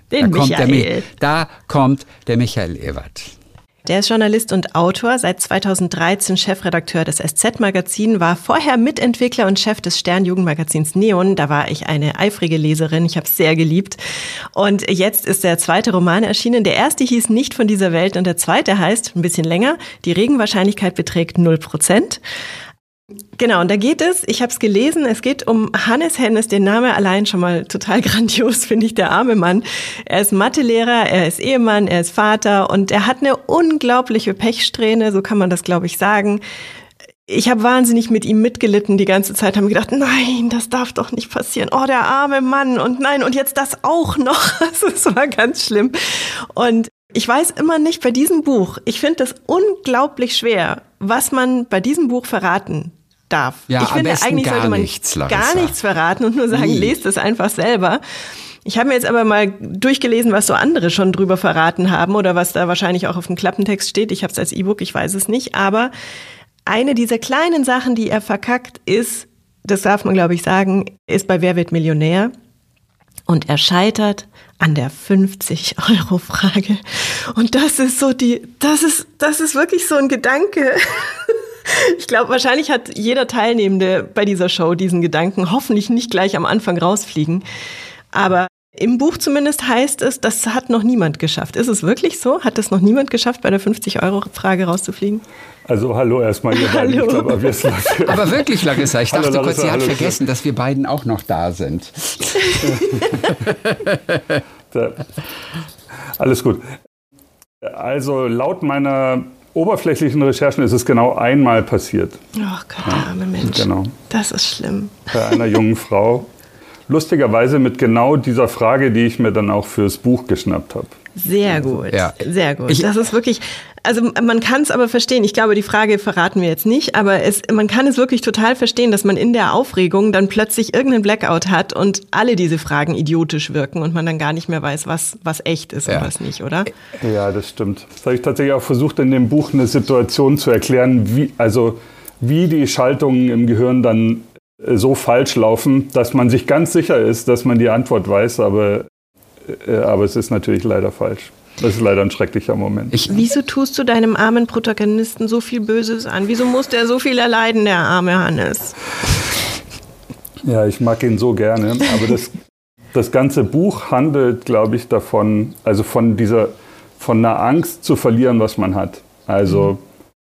Da kommt der Michael Ewert. Der ist Journalist und Autor, seit 2013 Chefredakteur des SZ-Magazin, war vorher Mitentwickler und Chef des Stern-Jugendmagazins Neon. Da war ich eine eifrige Leserin, ich habe es sehr geliebt. Und jetzt ist der zweite Roman erschienen. Der erste hieß Nicht von dieser Welt und der zweite heißt, ein bisschen länger, Die Regenwahrscheinlichkeit beträgt 0%. Genau, und da geht es, ich habe es gelesen, es geht um Hannes Hennes, den Name allein schon mal total grandios, finde ich, der arme Mann. Er ist Mathelehrer, er ist Ehemann, er ist Vater und er hat eine unglaubliche Pechsträhne, so kann man das, glaube ich, sagen. Ich habe wahnsinnig mit ihm mitgelitten die ganze Zeit, haben gedacht, nein, das darf doch nicht passieren. Oh, der arme Mann und nein, und jetzt das auch noch. Das war ganz schlimm. Und ich weiß immer nicht bei diesem Buch, ich finde das unglaublich schwer, was man bei diesem Buch verraten darf. Ja, ich finde, eigentlich sollte man gar nichts verraten und nur sagen, lest es einfach selber. Ich habe mir jetzt aber mal durchgelesen, was so andere schon drüber verraten haben oder was da wahrscheinlich auch auf dem Klappentext steht. Ich habe es als E-Book, ich weiß es nicht. Aber eine dieser kleinen Sachen, die er verkackt, ist, das darf man glaube ich sagen, ist bei Wer wird Millionär? Und er scheitert an der 50-Euro-Frage. Und das ist so das ist wirklich so ein Gedanke. Ich glaube, wahrscheinlich hat jeder Teilnehmende bei dieser Show diesen Gedanken, hoffentlich nicht gleich am Anfang rausfliegen. Aber im Buch zumindest heißt es, das hat noch niemand geschafft. Ist es wirklich so? Hat es noch niemand geschafft, bei der 50-Euro-Frage rauszufliegen? Also hallo erstmal, ihr beiden. Hallo. Ich glaub, aber wirklich, Larissa, ich dachte hallo, kurz, sie hat hallo, vergessen, dass wir beiden auch noch da sind. Alles gut. Also laut meiner oberflächlichen Recherchen ist es genau einmal passiert. Oh Gott, der arme Mensch. Genau. Das ist schlimm. Bei einer jungen Frau. lustigerweise mit genau dieser Frage, die ich mir dann auch fürs Buch geschnappt habe. Sehr gut, Ja. sehr gut. Das ist wirklich, also man kann es aber verstehen. Ich glaube, die Frage verraten wir jetzt nicht, aber man kann es wirklich total verstehen, dass man in der Aufregung dann plötzlich irgendeinen Blackout hat und alle diese Fragen idiotisch wirken und man dann gar nicht mehr weiß, was echt ist und was nicht, oder? Ja, das stimmt. Das habe ich tatsächlich auch versucht, in dem Buch eine Situation zu erklären, wie die Schaltungen im Gehirn dann so falsch laufen, dass man sich ganz sicher ist, dass man die Antwort weiß, aber es ist natürlich leider falsch. Das ist leider ein schrecklicher Moment. Wieso tust du deinem armen Protagonisten so viel Böses an? Wieso muss der so viel erleiden, der arme Hannes? Ja, ich mag ihn so gerne, aber das ganze Buch handelt, glaube ich, davon, also von einer Angst zu verlieren, was man hat. Also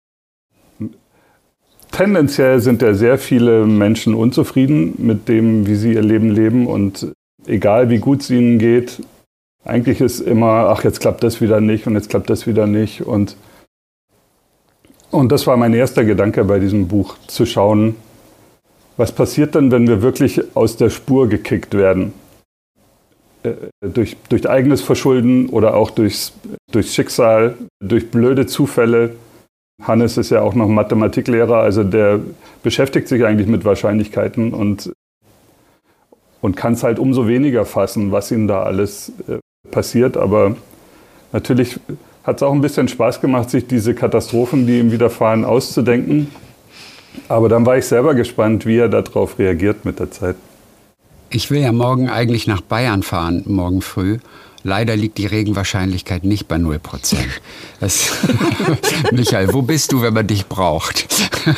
tendenziell sind ja sehr viele Menschen unzufrieden mit dem, wie sie ihr Leben leben, und egal wie gut es ihnen geht, eigentlich ist immer, ach, jetzt klappt das wieder nicht und jetzt klappt das wieder nicht. Und das war mein erster Gedanke bei diesem Buch, zu schauen, was passiert denn, wenn wir wirklich aus der Spur gekickt werden? Durch eigenes Verschulden oder auch durchs Schicksal, durch blöde Zufälle. Hannes ist ja auch noch Mathematiklehrer, also der beschäftigt sich eigentlich mit Wahrscheinlichkeiten und kann es halt umso weniger fassen, was ihm da alles passiert. Aber natürlich hat es auch ein bisschen Spaß gemacht, sich diese Katastrophen, die ihm widerfahren, auszudenken. Aber dann war ich selber gespannt, wie er darauf reagiert mit der Zeit. Ich will ja morgen eigentlich nach Bayern fahren, morgen früh. Leider liegt die Regenwahrscheinlichkeit nicht bei 0%. Michael, wo bist du, wenn man dich braucht?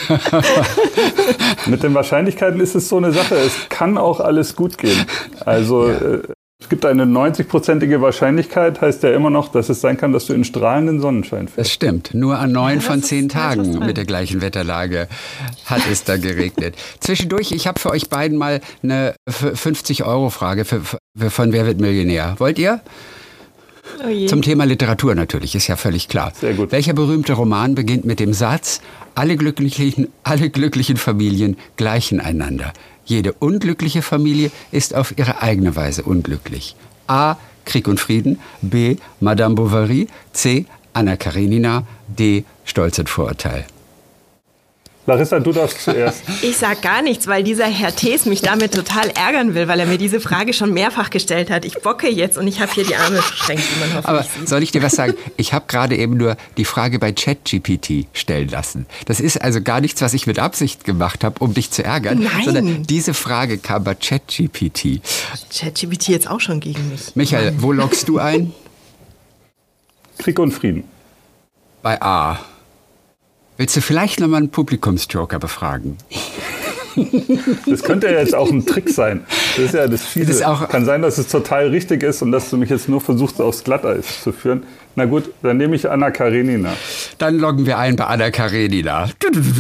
Mit den Wahrscheinlichkeiten ist es so eine Sache. Es kann auch alles gut gehen. Also es gibt eine 90-prozentige Wahrscheinlichkeit, heißt ja immer noch, dass es sein kann, dass du in strahlenden Sonnenschein fährst. Das stimmt. Nur an 9 von 10 Tagen mit der gleichen Wetterlage hat es da geregnet. Zwischendurch, ich habe für euch beiden mal eine 50-Euro-Frage von Wer wird Millionär? Wollt ihr? Oh je. Zum Thema Literatur natürlich, ist ja völlig klar. Sehr gut. Welcher berühmte Roman beginnt mit dem Satz, alle glücklichen Familien gleichen einander? Jede unglückliche Familie ist auf ihre eigene Weise unglücklich. A. Krieg und Frieden. B. Madame Bovary. C. Anna Karenina. D. Stolz und Vorurteil. Larissa, du darfst zuerst. Ich sag gar nichts, weil dieser Herr Thees mich damit total ärgern will, weil er mir diese Frage schon mehrfach gestellt hat. Ich bocke jetzt und ich habe hier die Arme verschränkt, wie man hoffentlich Aber sieht. soll ich dir was sagen? Ich habe gerade eben nur die Frage bei ChatGPT stellen lassen. Das ist also gar nichts, was ich mit Absicht gemacht habe, um dich zu ärgern. Nein. Sondern diese Frage kam bei ChatGPT. ChatGPT jetzt auch schon gegen mich. Michael, wo loggst du ein? Krieg und Frieden. Bei A. Willst du vielleicht nochmal einen Publikumsjoker befragen? Das könnte ja jetzt auch ein Trick sein. Das ist ja das Fiese. Das ist auch kann sein, dass es total richtig ist und dass du mich jetzt nur versuchst, aufs Glatteis zu führen. Na gut, dann nehme ich Anna Karenina. Dann loggen wir ein bei Anna Karenina.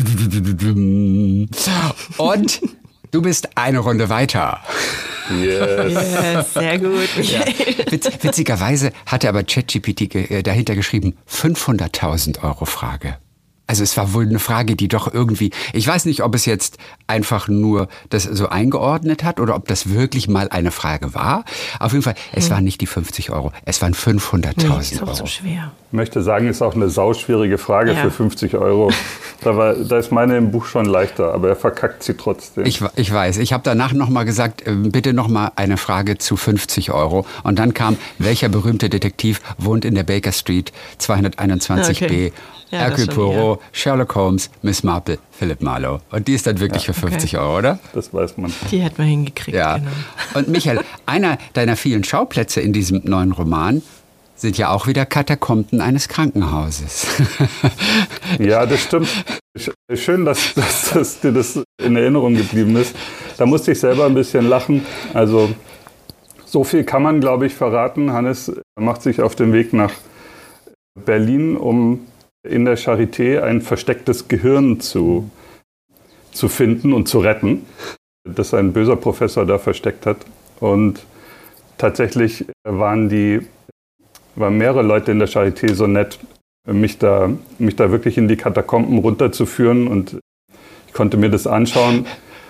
Und du bist eine Runde weiter. Yes. Yes, sehr gut. Ja. Witzigerweise hatte aber ChatGPT dahinter geschrieben 500.000 Euro Frage. Also es war wohl eine Frage, die doch irgendwie, ich weiß nicht, ob es jetzt einfach nur das so eingeordnet hat oder ob das wirklich mal eine Frage war. Auf jeden Fall, es waren nicht die 50 Euro, es waren 500.000 Ist auch Euro. so schwer. Ich möchte sagen, ist auch eine sauschwierige Frage für 50 Euro. Da ist meine im Buch schon leichter, aber er verkackt sie trotzdem. Ich weiß, ich habe danach nochmal gesagt, bitte nochmal eine Frage zu 50 Euro. Und dann kam, welcher berühmte Detektiv wohnt in der Baker Street 221b? Okay. Ja, Hercule das schon, Poirot, Sherlock Holmes, Miss Marple, Philip Marlowe. Und die ist dann wirklich für 50 Euro, oder? Das weiß man. Die hätten wir hingekriegt, Ja. genau. Und Michael, einer deiner vielen Schauplätze in diesem neuen Roman sind ja auch wieder Katakomben eines Krankenhauses. Ja, das stimmt. Schön, dass dir das in Erinnerung geblieben ist. Da musste ich selber ein bisschen lachen. Also so viel kann man, glaube ich, verraten. Hannes macht sich auf den Weg nach Berlin, um in der Charité ein verstecktes Gehirn zu finden und zu retten, das ein böser Professor da versteckt hat. Und tatsächlich waren mehrere Leute in der Charité so nett, mich da wirklich in die Katakomben runterzuführen, und ich konnte mir das anschauen.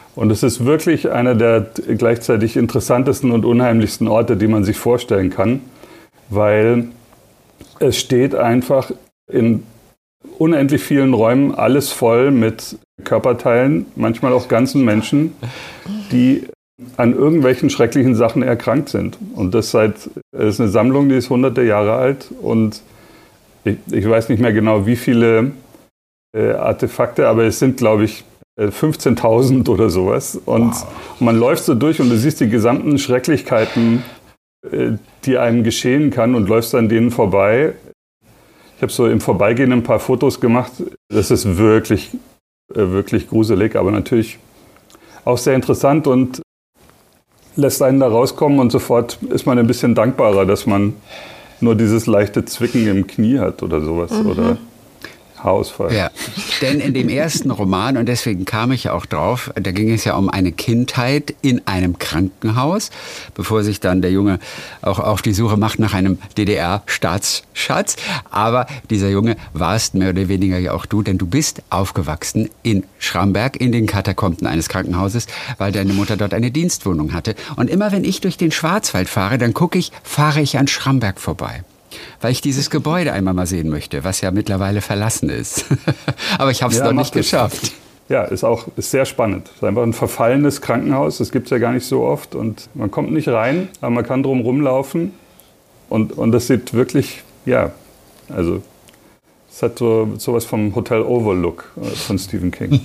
Und es ist wirklich einer der gleichzeitig interessantesten und unheimlichsten Orte, die man sich vorstellen kann, weil es steht einfach in unendlich vielen Räumen alles voll mit Körperteilen, manchmal auch ganzen Menschen, die an irgendwelchen schrecklichen Sachen erkrankt sind. Und das ist eine Sammlung, die ist hunderte Jahre alt und ich weiß nicht mehr genau, wie viele Artefakte, aber es sind, glaube ich, 15.000 oder sowas. Und man läuft so durch und du siehst die gesamten Schrecklichkeiten, die einem geschehen kann und läufst an denen vorbei. Ich habe so im Vorbeigehen ein paar Fotos gemacht. Das ist wirklich, wirklich gruselig, aber natürlich auch sehr interessant und lässt einen da rauskommen und sofort ist man ein bisschen dankbarer, dass man nur dieses leichte Zwicken im Knie hat oder sowas oder Haarausfall. Ja, denn in dem ersten Roman, und deswegen kam ich ja auch drauf, da ging es ja um eine Kindheit in einem Krankenhaus, bevor sich dann der Junge auch auf die Suche macht nach einem DDR-Staatsschatz. Aber dieser Junge warst mehr oder weniger ja auch du, denn du bist aufgewachsen in Schramberg, in den Katakomben eines Krankenhauses, weil deine Mutter dort eine Dienstwohnung hatte. Und immer wenn ich durch den Schwarzwald fahre, dann fahre ich an Schramberg vorbei. Weil ich dieses Gebäude einmal mal sehen möchte, was ja mittlerweile verlassen ist. Aber ich habe es noch nicht geschafft. Ja, ist sehr spannend. Es ist einfach ein verfallenes Krankenhaus, das gibt es ja gar nicht so oft. Und man kommt nicht rein, aber man kann drum rumlaufen. Und das sieht wirklich, ja, also es hat sowas vom Hotel Overlook von Stephen King.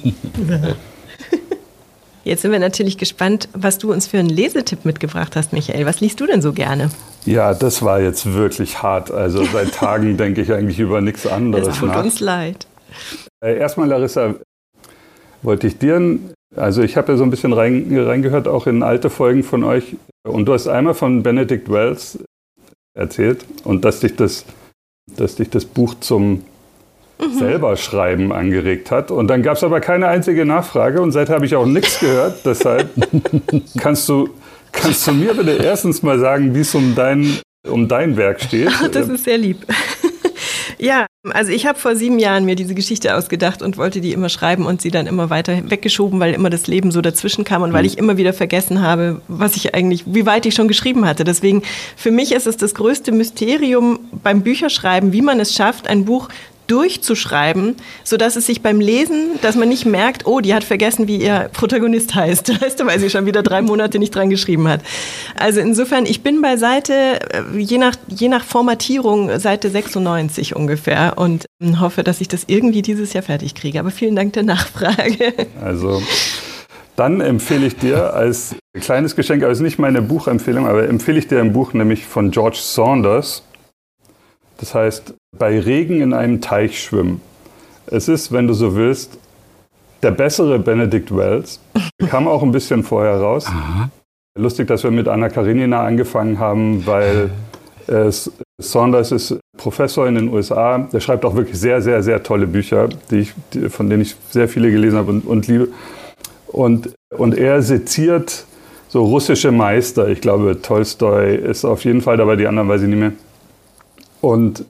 Jetzt sind wir natürlich gespannt, was du uns für einen Lesetipp mitgebracht hast, Michael. Was liest du denn so gerne? Ja, das war jetzt wirklich hart. Also seit Tagen denke ich eigentlich über nichts anderes nach. Es tut uns leid. Erstmal, Larissa, wollte ich dir, also ich habe ja so ein bisschen reingehört, auch in alte Folgen von euch. Und du hast einmal von Benedict Wells erzählt und dass dich das Buch zum selber Schreiben angeregt hat. Und dann gab es aber keine einzige Nachfrage und seitdem habe ich auch nichts gehört. Deshalb kannst du mir bitte erstens mal sagen, wie es um dein Werk steht? Das ist sehr lieb. Ja, also ich habe vor 7 Jahren mir diese Geschichte ausgedacht und wollte die immer schreiben und sie dann immer weiter weggeschoben, weil immer das Leben so dazwischen kam und weil ich immer wieder vergessen habe, wie weit ich schon geschrieben hatte. Deswegen, für mich ist es das größte Mysterium beim Bücherschreiben, wie man es schafft, ein Buch durchzuschreiben, sodass es sich beim Lesen, dass man nicht merkt, oh, die hat vergessen, wie ihr Protagonist heißt, weißt du, weil sie schon wieder 3 Monate nicht dran geschrieben hat. Also insofern, ich bin bei Seite, je nach Formatierung, Seite 96 ungefähr und hoffe, dass ich das irgendwie dieses Jahr fertig kriege. Aber vielen Dank der Nachfrage. Also dann empfehle ich dir als kleines Geschenk, aber es ist nicht meine Buchempfehlung, aber empfehle ich dir ein Buch, nämlich von George Saunders. Das heißt, bei Regen in einem Teich schwimmen. Es ist, wenn du so willst, der bessere Benedict Wells. Kam auch ein bisschen vorher raus. Aha. Lustig, dass wir mit Anna Karenina angefangen haben, weil Saunders ist Professor in den USA. Der schreibt auch wirklich sehr, sehr, sehr tolle Bücher, von denen ich sehr viele gelesen habe und liebe. Und er seziert so russische Meister. Ich glaube, Tolstoi ist auf jeden Fall dabei, die anderen weiß ich nicht mehr. Und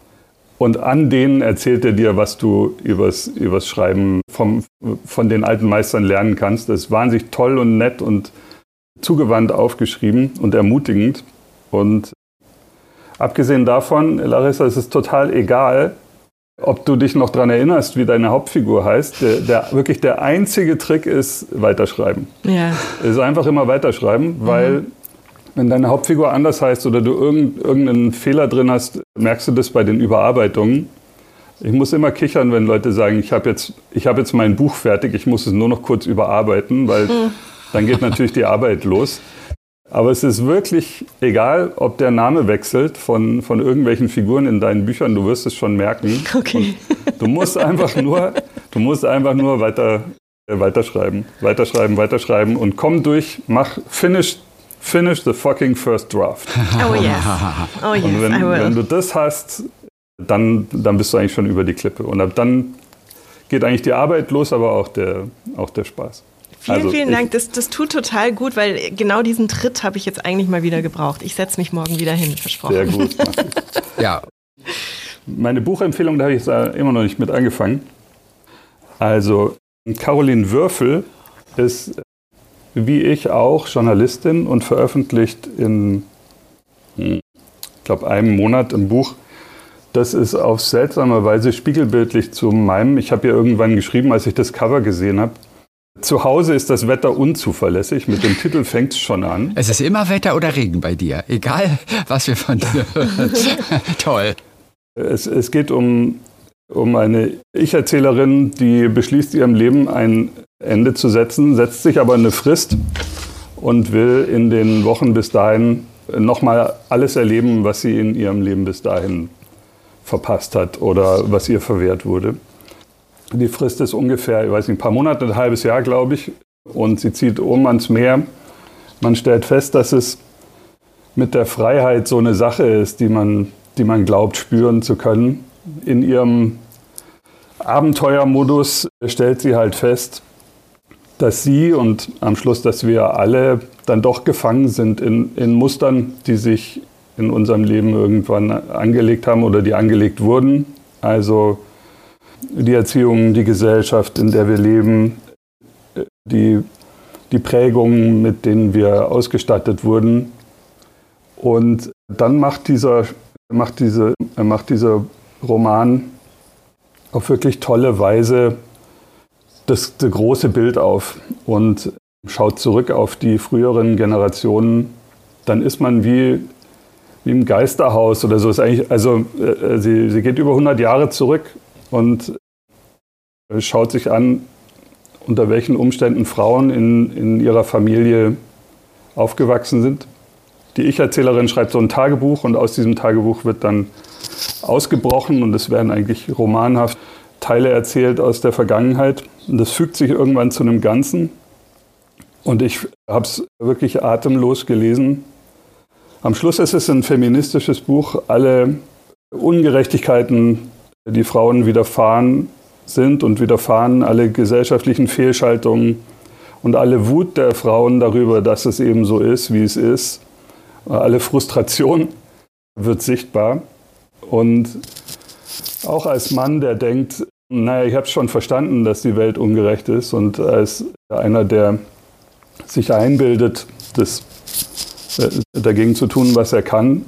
an denen erzählt er dir, was du übers Schreiben von den alten Meistern lernen kannst. Das ist wahnsinnig toll und nett und zugewandt aufgeschrieben und ermutigend. Und abgesehen davon, Larissa, es ist total egal, ob du dich noch daran erinnerst, wie deine Hauptfigur heißt. Wirklich der einzige Trick ist weiterschreiben. Ja. Es ist einfach immer weiterschreiben, weil wenn deine Hauptfigur anders heißt oder du irgendeinen Fehler drin hast, merkst du das bei den Überarbeitungen. Ich muss immer kichern, wenn Leute sagen, ich habe jetzt mein Buch fertig, ich muss es nur noch kurz überarbeiten, weil dann geht natürlich die Arbeit los. Aber es ist wirklich egal, ob der Name wechselt von irgendwelchen Figuren in deinen Büchern, du wirst es schon merken. Okay. Und du musst einfach nur weiterschreiben und komm durch, finish the fucking first draft. Oh yes. Oh yes, und wenn du das hast, dann bist du eigentlich schon über die Klippe. Und ab dann geht eigentlich die Arbeit los, aber auch der Spaß. Vielen Dank. Das tut total gut, weil genau diesen Tritt habe ich jetzt eigentlich mal wieder gebraucht. Ich setze mich morgen wieder hin, versprochen. Sehr gut. Ja. Meine Buchempfehlung, da habe ich jetzt immer noch nicht mit angefangen. Also Caroline Würfel ist, wie ich auch, Journalistin und veröffentlicht in, ich glaube, einem Monat im Buch. Das ist auf seltsame Weise spiegelbildlich zu meinem. Ich habe ja irgendwann geschrieben, als ich das Cover gesehen habe, zu Hause ist das Wetter unzuverlässig. Mit dem Titel fängt es schon an. Es ist immer Wetter oder Regen bei dir, egal was wir von dir hören. Toll. Es geht um eine Ich-Erzählerin, die beschließt, ihrem Leben ein Ende zu setzen, setzt sich aber eine Frist und will in den Wochen bis dahin nochmal alles erleben, was sie in ihrem Leben bis dahin verpasst hat oder was ihr verwehrt wurde. Die Frist ist ungefähr, ich weiß nicht, ein paar Monate, ein halbes Jahr, glaube ich. Und sie zieht ans Meer. Man stellt fest, dass es mit der Freiheit so eine Sache ist, die man glaubt, spüren zu können. In ihrem Abenteuermodus stellt sie halt fest, dass sie und am Schluss, dass wir alle dann doch gefangen sind in Mustern, die sich in unserem Leben irgendwann angelegt haben oder die angelegt wurden. Also die Erziehung, die Gesellschaft, in der wir leben, die Prägungen, mit denen wir ausgestattet wurden. Und dann macht dieser Roman auf wirklich tolle Weise das große Bild auf und schaut zurück auf die früheren Generationen. Dann ist man wie im Geisterhaus oder so. Ist eigentlich, also sie geht über 100 Jahre zurück und schaut sich an, unter welchen Umständen Frauen in ihrer Familie aufgewachsen sind. Die Ich-Erzählerin schreibt so ein Tagebuch und aus diesem Tagebuch wird dann ausgebrochen und es werden eigentlich romanhaft Teile erzählt aus der Vergangenheit. Und das fügt sich irgendwann zu einem Ganzen. Und ich habe es wirklich atemlos gelesen. Am Schluss ist es ein feministisches Buch. Alle Ungerechtigkeiten, die Frauen widerfahren sind und widerfahren, alle gesellschaftlichen Fehlschaltungen und alle Wut der Frauen darüber, dass es eben so ist, wie es ist, alle Frustration wird sichtbar. Und auch als Mann, der denkt, naja, ich habe schon verstanden, dass die Welt ungerecht ist, und als einer, der sich einbildet, dagegen zu tun, was er kann,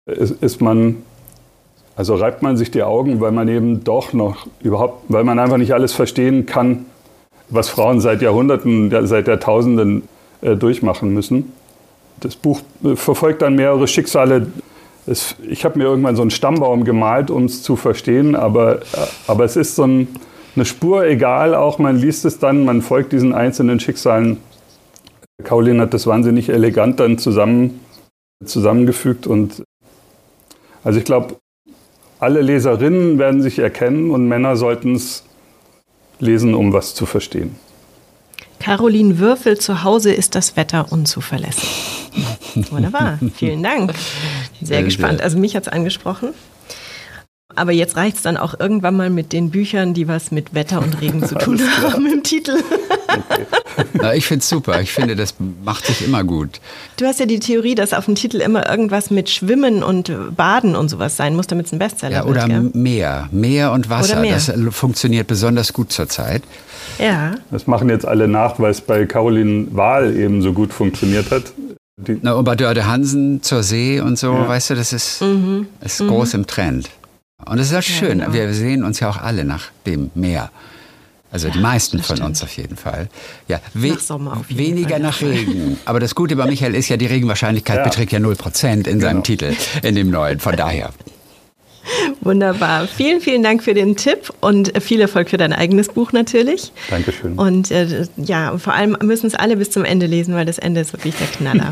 reibt man sich die Augen, weil man eben doch noch weil man einfach nicht alles verstehen kann, was Frauen seit Jahrhunderten, seit Jahrtausenden durchmachen müssen. Das Buch verfolgt dann mehrere Schicksale. Ich habe mir irgendwann so einen Stammbaum gemalt, um es zu verstehen, aber es ist so eine Spur egal, auch man liest es dann, man folgt diesen einzelnen Schicksalen. Caroline hat das wahnsinnig elegant dann zusammengefügt, und also ich glaube, alle Leserinnen werden sich erkennen und Männer sollten es lesen, um was zu verstehen. Caroline Würfel, zu Hause ist das Wetter unzuverlässig. Wunderbar, vielen Dank. Sehr gespannt. Also mich hat es angesprochen. Aber jetzt reicht es dann auch irgendwann mal mit den Büchern, die was mit Wetter und Regen zu tun haben im Titel. Okay. Na, ich finde es super. Ich finde, das macht sich immer gut. Du hast ja die Theorie, dass auf dem Titel immer irgendwas mit Schwimmen und Baden und sowas sein muss, damit es ein Bestseller wird. Oder Meer und Wasser. Das funktioniert besonders gut zurzeit. Ja. Das machen jetzt alle nach, weil es bei Caroline Wahl eben so gut funktioniert hat. Und bei Dörte Hansen zur See und so, ja. Weißt du, das ist groß im Trend. Und es ist auch schön, genau. Wir sehen uns ja auch alle nach dem Meer. Also die meisten von uns auf jeden Fall. Ja, nach Sommer auf jeden weniger Fall. Nach Regen. Aber das Gute bei Michael ist ja, die Regenwahrscheinlichkeit beträgt ja 0% in seinem Titel, in dem neuen. Von daher. Wunderbar. Vielen, vielen Dank für den Tipp und viel Erfolg für dein eigenes Buch natürlich. Dankeschön. Und vor allem müssen es alle bis zum Ende lesen, weil das Ende ist wirklich der Knaller.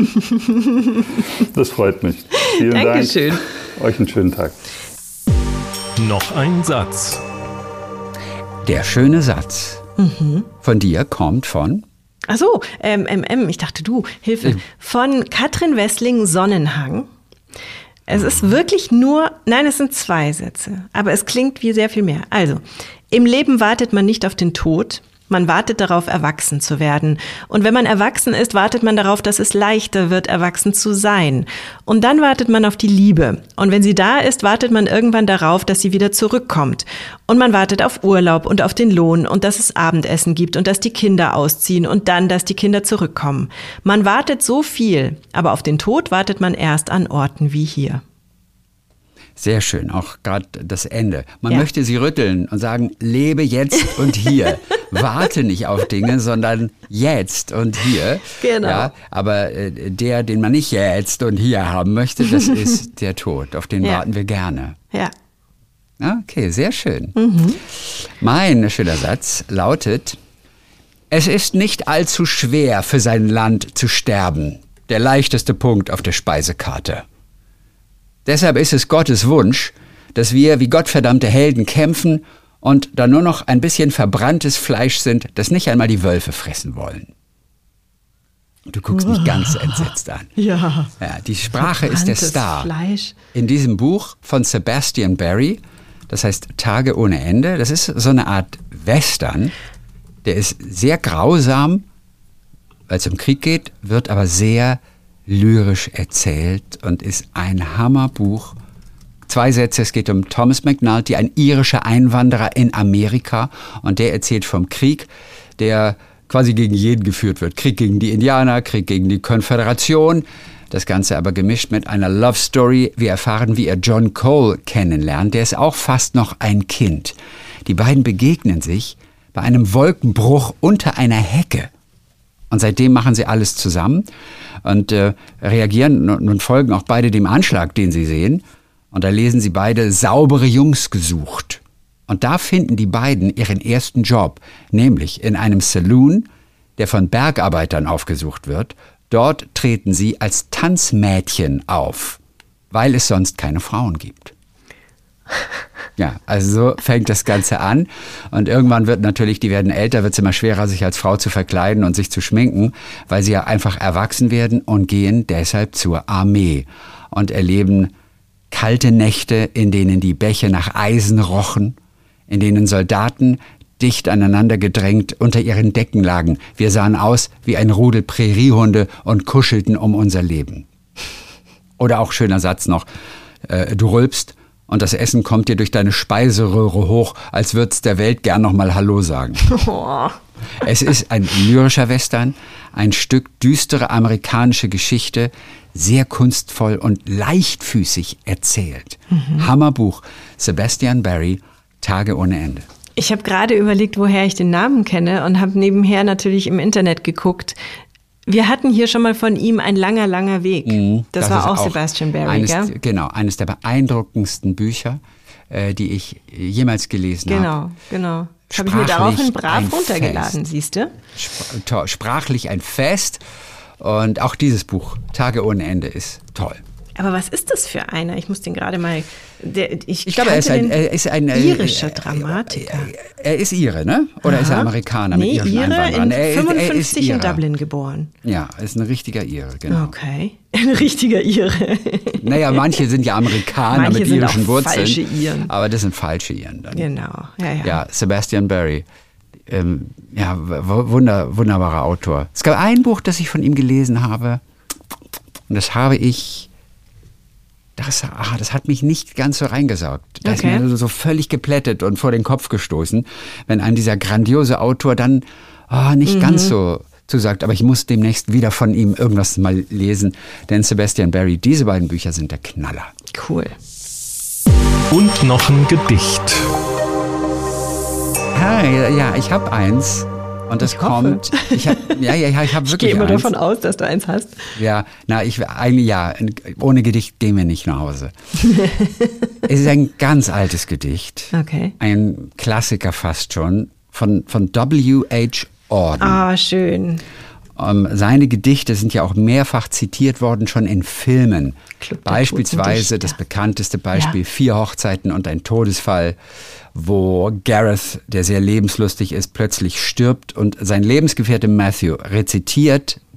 Das freut mich. Vielen Dankeschön. Dank. Euch einen schönen Tag. Noch ein Satz. Der schöne Satz von dir kommt von? Ach so, ich dachte du, Hilfe. Von Katrin Wessling, Sonnenhang. Es ist wirklich es sind 2 Sätze, aber es klingt wie sehr viel mehr. Also, im Leben wartet man nicht auf den Tod, Man wartet darauf, erwachsen zu werden. Und wenn man erwachsen ist, wartet man darauf, dass es leichter wird, erwachsen zu sein. Und dann wartet man auf die Liebe. Und wenn sie da ist, wartet man irgendwann darauf, dass sie wieder zurückkommt. Und man wartet auf Urlaub und auf den Lohn und dass es Abendessen gibt und dass die Kinder ausziehen und dann, dass die Kinder zurückkommen. Man wartet so viel, aber auf den Tod wartet man erst an Orten wie hier. Sehr schön, auch gerade das Ende. Man möchte sie rütteln und sagen, lebe jetzt und hier. Warte nicht auf Dinge, sondern jetzt und hier. Genau. Ja, aber den man nicht jetzt und hier haben möchte, das ist der Tod. Auf den warten wir gerne. Ja. Okay, sehr schön. Mein schöner Satz lautet: Es ist nicht allzu schwer, für sein Land zu sterben. Der leichteste Punkt auf der Speisekarte. Deshalb ist es Gottes Wunsch, dass wir wie gottverdammte Helden kämpfen und dann nur noch ein bisschen verbranntes Fleisch sind, das nicht einmal die Wölfe fressen wollen. Du guckst mich ganz entsetzt an. Ja. Die Sprache ist der Star. Fleisch. In diesem Buch von Sebastian Barry, das heißt Tage ohne Ende, das ist so eine Art Western. Der ist sehr grausam, weil es um Krieg geht, wird aber sehr lyrisch erzählt und ist ein Hammerbuch. 2 Sätze, es geht um Thomas McNulty, ein irischer Einwanderer in Amerika, und der erzählt vom Krieg, der quasi gegen jeden geführt wird. Krieg gegen die Indianer, Krieg gegen die Konföderation, das Ganze aber gemischt mit einer Love Story. Wir erfahren, wie er John Cole kennenlernt, der ist auch fast noch ein Kind. Die beiden begegnen sich bei einem Wolkenbruch unter einer Hecke. Und seitdem machen sie alles zusammen und reagieren und folgen auch beide dem Anschlag, den sie sehen. Und da lesen sie beide saubere Jungs gesucht. Und da finden die beiden ihren ersten Job, nämlich in einem Saloon, der von Bergarbeitern aufgesucht wird. Dort treten sie als Tanzmädchen auf, weil es sonst keine Frauen gibt. Ja, also so fängt das Ganze an, und irgendwann wird natürlich, die werden älter, wird es immer schwerer, sich als Frau zu verkleiden und sich zu schminken, weil sie ja einfach erwachsen werden und gehen deshalb zur Armee und erleben kalte Nächte, in denen die Bäche nach Eisen rochen, in denen Soldaten dicht aneinander gedrängt unter ihren Decken lagen. Wir sahen aus wie ein Rudel Präriehunde und kuschelten um unser Leben. Oder auch schöner Satz noch, du rülpst und das Essen kommt dir durch deine Speiseröhre hoch, als würd's der Welt gern nochmal Hallo sagen. Oh. Es ist ein lyrischer Western, ein Stück düstere amerikanische Geschichte, sehr kunstvoll und leichtfüßig erzählt. Hammerbuch, Sebastian Barry, Tage ohne Ende. Ich habe gerade überlegt, woher ich den Namen kenne, und habe nebenher natürlich im Internet geguckt. Wir hatten hier schon mal von ihm Ein langer, langer Weg. Das war auch Sebastian Barry, gell? Genau, eines der beeindruckendsten Bücher, die ich jemals gelesen habe. Genau. Habe ich mir daraufhin brav runtergeladen, siehst du? Sprachlich ein Fest. Und auch dieses Buch, Tage ohne Ende, ist toll. Aber was ist das für einer? Ich muss den gerade mal... Ich glaube, er ist ein irischer Dramatiker. Er ist Ire, ne? Oder ist er Amerikaner mit irischen Einwanderern? Er ist 55 in Dublin geboren. Ja, er ist ein richtiger Ire, genau. Okay, ein richtiger Ire. Naja, manche sind ja Amerikaner manche mit sind irischen auch Wurzeln. Falsche Iren. Aber das sind falsche Iren dann. Genau, Ja, Sebastian Barry. Wunderbarer Autor. Es gab ein Buch, das ich von ihm gelesen habe. Und das habe ich... Das hat mich nicht ganz so reingesaugt. Da ist mir so völlig geplättet und vor den Kopf gestoßen, wenn einem dieser grandiose Autor dann nicht ganz so zusagt. Aber ich muss demnächst wieder von ihm irgendwas mal lesen. Denn Sebastian Barry, diese beiden Bücher sind der Knaller. Cool. Und noch ein Gedicht. Ja, ich habe eins. Und das kommt. Ich habe wirklich eins. Ich gehe immer davon aus, dass du eins hast. Ja, ohne Gedicht gehen wir nicht nach Hause. Es ist ein ganz altes Gedicht. Okay. Ein Klassiker fast schon von W.H. Auden. Ah, schön. Seine Gedichte sind ja auch mehrfach zitiert worden, schon in Filmen. Beispielsweise das bekannteste Beispiel, 4 Hochzeiten und ein Todesfall, wo Gareth, der sehr lebenslustig ist, plötzlich stirbt und sein Lebensgefährte Matthew rezitiert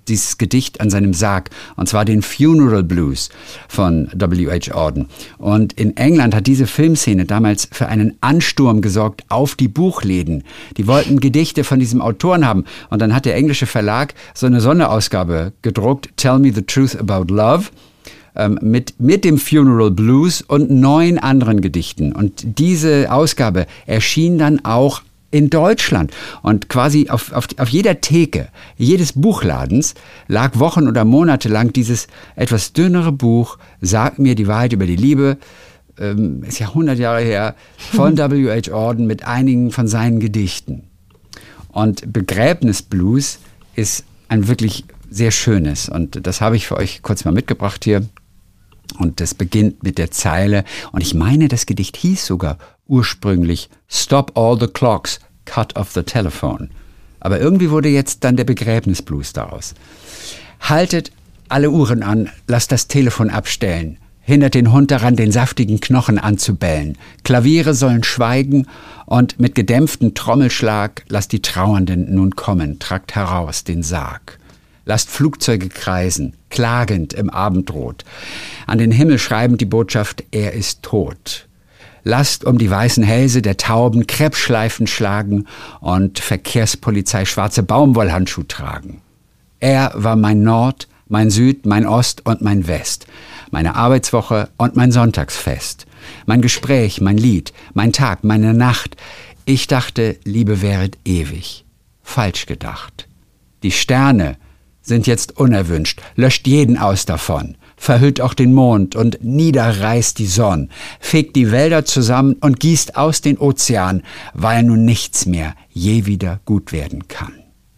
dieses Gedicht an seinem Sarg, und zwar den Funeral Blues von W.H. Auden. Und in England hat diese Filmszene damals für einen Ansturm gesorgt auf die Buchläden. Die wollten Gedichte von diesem Autoren haben. Und dann hat der englische Verlag so eine Sonderausgabe gedruckt, Tell Me the Truth About Love, mit dem Funeral Blues und 9 anderen Gedichten. Und diese Ausgabe erschien dann auch in Deutschland. Und quasi auf jeder Theke jedes Buchladens lag Wochen oder Monate lang dieses etwas dünnere Buch, Sag mir die Wahrheit über die Liebe, ist ja 100 Jahre her, von W.H. Auden mit einigen von seinen Gedichten. Und Begräbnisblues ist ein wirklich sehr schönes. Und das habe ich für euch kurz mal mitgebracht hier. Und das beginnt mit der Zeile, und ich meine, das Gedicht hieß sogar ursprünglich Stop all the clocks, cut off the telephone. Aber irgendwie wurde jetzt dann der Begräbnisblues daraus. Haltet alle Uhren an, lasst das Telefon abstellen, hindert den Hund daran, den saftigen Knochen anzubellen. Klaviere sollen schweigen und mit gedämpftem Trommelschlag lasst die Trauernden nun kommen, tragt heraus den Sarg. Lasst Flugzeuge kreisen, klagend im Abendrot. An den Himmel schreibend die Botschaft, er ist tot. Lasst um die weißen Hälse der Tauben Kreppschleifen schlagen und Verkehrspolizei schwarze Baumwollhandschuh tragen. Er war mein Nord, mein Süd, mein Ost und mein West. Meine Arbeitswoche und mein Sonntagsfest. Mein Gespräch, mein Lied, mein Tag, meine Nacht. Ich dachte, Liebe wäret ewig. Falsch gedacht. Die Sterne sind jetzt unerwünscht, löscht jeden aus davon, verhüllt auch den Mond und niederreißt die Sonne, fegt die Wälder zusammen und gießt aus den Ozean, weil nun nichts mehr je wieder gut werden kann.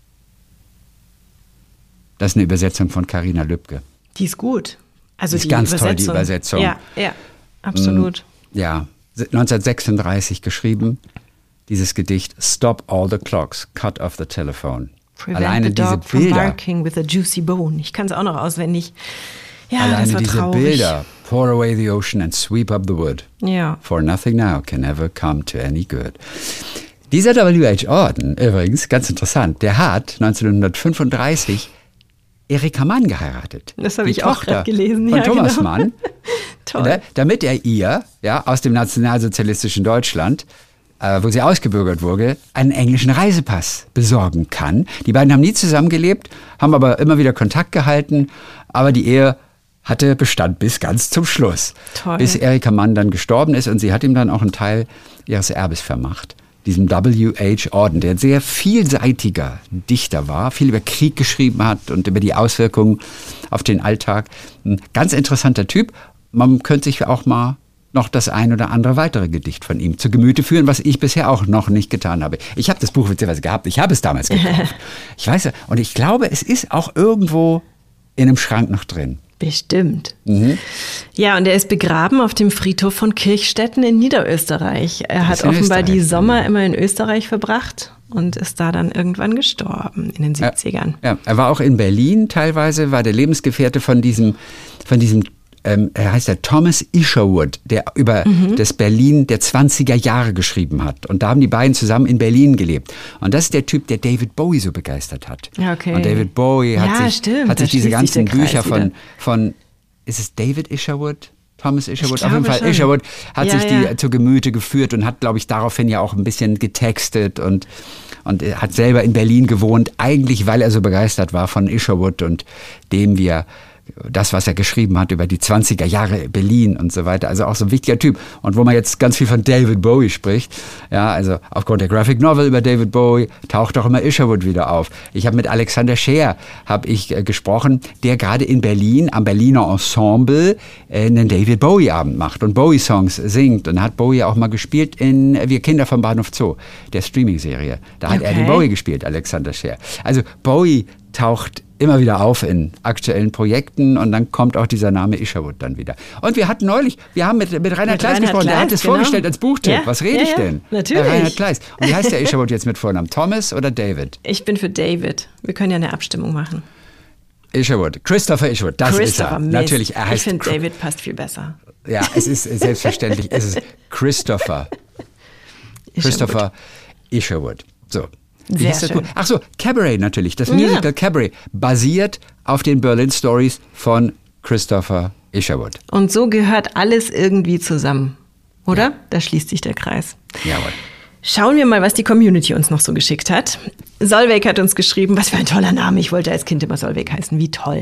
Das ist eine Übersetzung von Carina Lübke. Die ist gut. Also die ist die ganz Übersetzung. toll, die Übersetzung. Ja, absolut. Ja, 1936 geschrieben, dieses Gedicht Stop all the clocks, cut off the telephone. Prevent Alleine the diese dog from Bilder. barking with a juicy bone. Ich kann es auch noch auswendig. Ja, das Alleine war diese traurig. Bilder. Pour away the ocean and sweep up the wood. Ja. For nothing now can ever come to any good. Dieser W.H. Auden, übrigens, ganz interessant, der hat 1935 Erika Mann geheiratet. Das habe die ich auch Tochter gerade gelesen. Von Ja, Thomas genau. Mann. Toll. Damit er ihr, ja, aus dem nationalsozialistischen Deutschland, wo sie ausgebürgert wurde, einen englischen Reisepass besorgen kann. Die beiden haben nie zusammengelebt, haben aber immer wieder Kontakt gehalten, aber die Ehe hatte Bestand bis ganz zum Schluss. Toll. Bis Erika Mann dann gestorben ist und sie hat ihm dann auch einen Teil ihres Erbes vermacht. Diesem W.H. Auden, der ein sehr vielseitiger Dichter war, viel über Krieg geschrieben hat und über die Auswirkungen auf den Alltag. Ein ganz interessanter Typ. Man könnte sich auch mal noch das ein oder andere weitere Gedicht von ihm zu Gemüte führen, was ich bisher auch noch nicht getan habe. Ich habe das Buch witzigerweise gehabt, ich habe es damals gekauft. Ich weiß ja, und ich glaube, es ist auch irgendwo in einem Schrank noch drin. Bestimmt. Ja, und er ist begraben auf dem Friedhof von Kirchstetten in Niederösterreich. Er hat in offenbar die Österreich, Sommer immer in Österreich verbracht und ist da dann irgendwann gestorben in den 70ern. Ja, er war auch in Berlin teilweise, war der Lebensgefährte von diesem er heißt der Thomas Isherwood, der über das Berlin der 20er Jahre geschrieben hat. Und da haben die beiden zusammen in Berlin gelebt. Und das ist der Typ, der David Bowie so begeistert hat. Ja, okay. Und David Bowie hat stimmt, sich diese ganzen der Kreis Bücher wieder. von ist es David Isherwood? Thomas Isherwood? Ich Auf jeden glaube Fall, schon. Isherwood hat Ja, sich ja. die zu Gemüte geführt und hat, glaube ich, daraufhin ja auch ein bisschen getextet und er hat selber in Berlin gewohnt, eigentlich weil er so begeistert war von Isherwood und dem wir das, was er geschrieben hat über die 20er Jahre Berlin und so weiter. Also auch so ein wichtiger Typ. Und wo man jetzt ganz viel von David Bowie spricht, ja, also aufgrund der Graphic Novel über David Bowie taucht auch immer Isherwood wieder auf. Ich habe mit Alexander Scheer gesprochen, der gerade in Berlin am Berliner Ensemble einen David Bowie Abend macht und Bowie Songs singt und hat Bowie auch mal gespielt in Wir Kinder vom Bahnhof Zoo, der Streaming-Serie. Da hat er den Bowie gespielt, Alexander Scheer. Also Bowie taucht immer wieder auf in aktuellen Projekten und dann kommt auch dieser Name Isherwood dann wieder. Und wir haben mit Reinhard Kleis gesprochen, der hat es vorgestellt als Buchtipp. Ja, Was rede ich denn? Natürlich. Reinhard Kleis. Und wie heißt der Isherwood jetzt mit Vornamen? Thomas oder David? Ich bin für David. Wir können ja eine Abstimmung machen. Isherwood. Christopher Isherwood, das ist er. Mist. Natürlich, er heißt Ich finde, David passt viel besser. Ja, es ist selbstverständlich, es ist Christopher Isherwood. So. Wie Sehr hieß das schön. Buch? Ach so, Cabaret natürlich. Das Musical Cabaret basiert auf den Berlin Stories von Christopher Isherwood. Und so gehört alles irgendwie zusammen, oder? Da schließt sich der Kreis. Jawohl. Schauen wir mal, was die Community uns noch so geschickt hat. Solveig hat uns geschrieben, was für ein toller Name. Ich wollte als Kind immer Solveig heißen. Wie toll.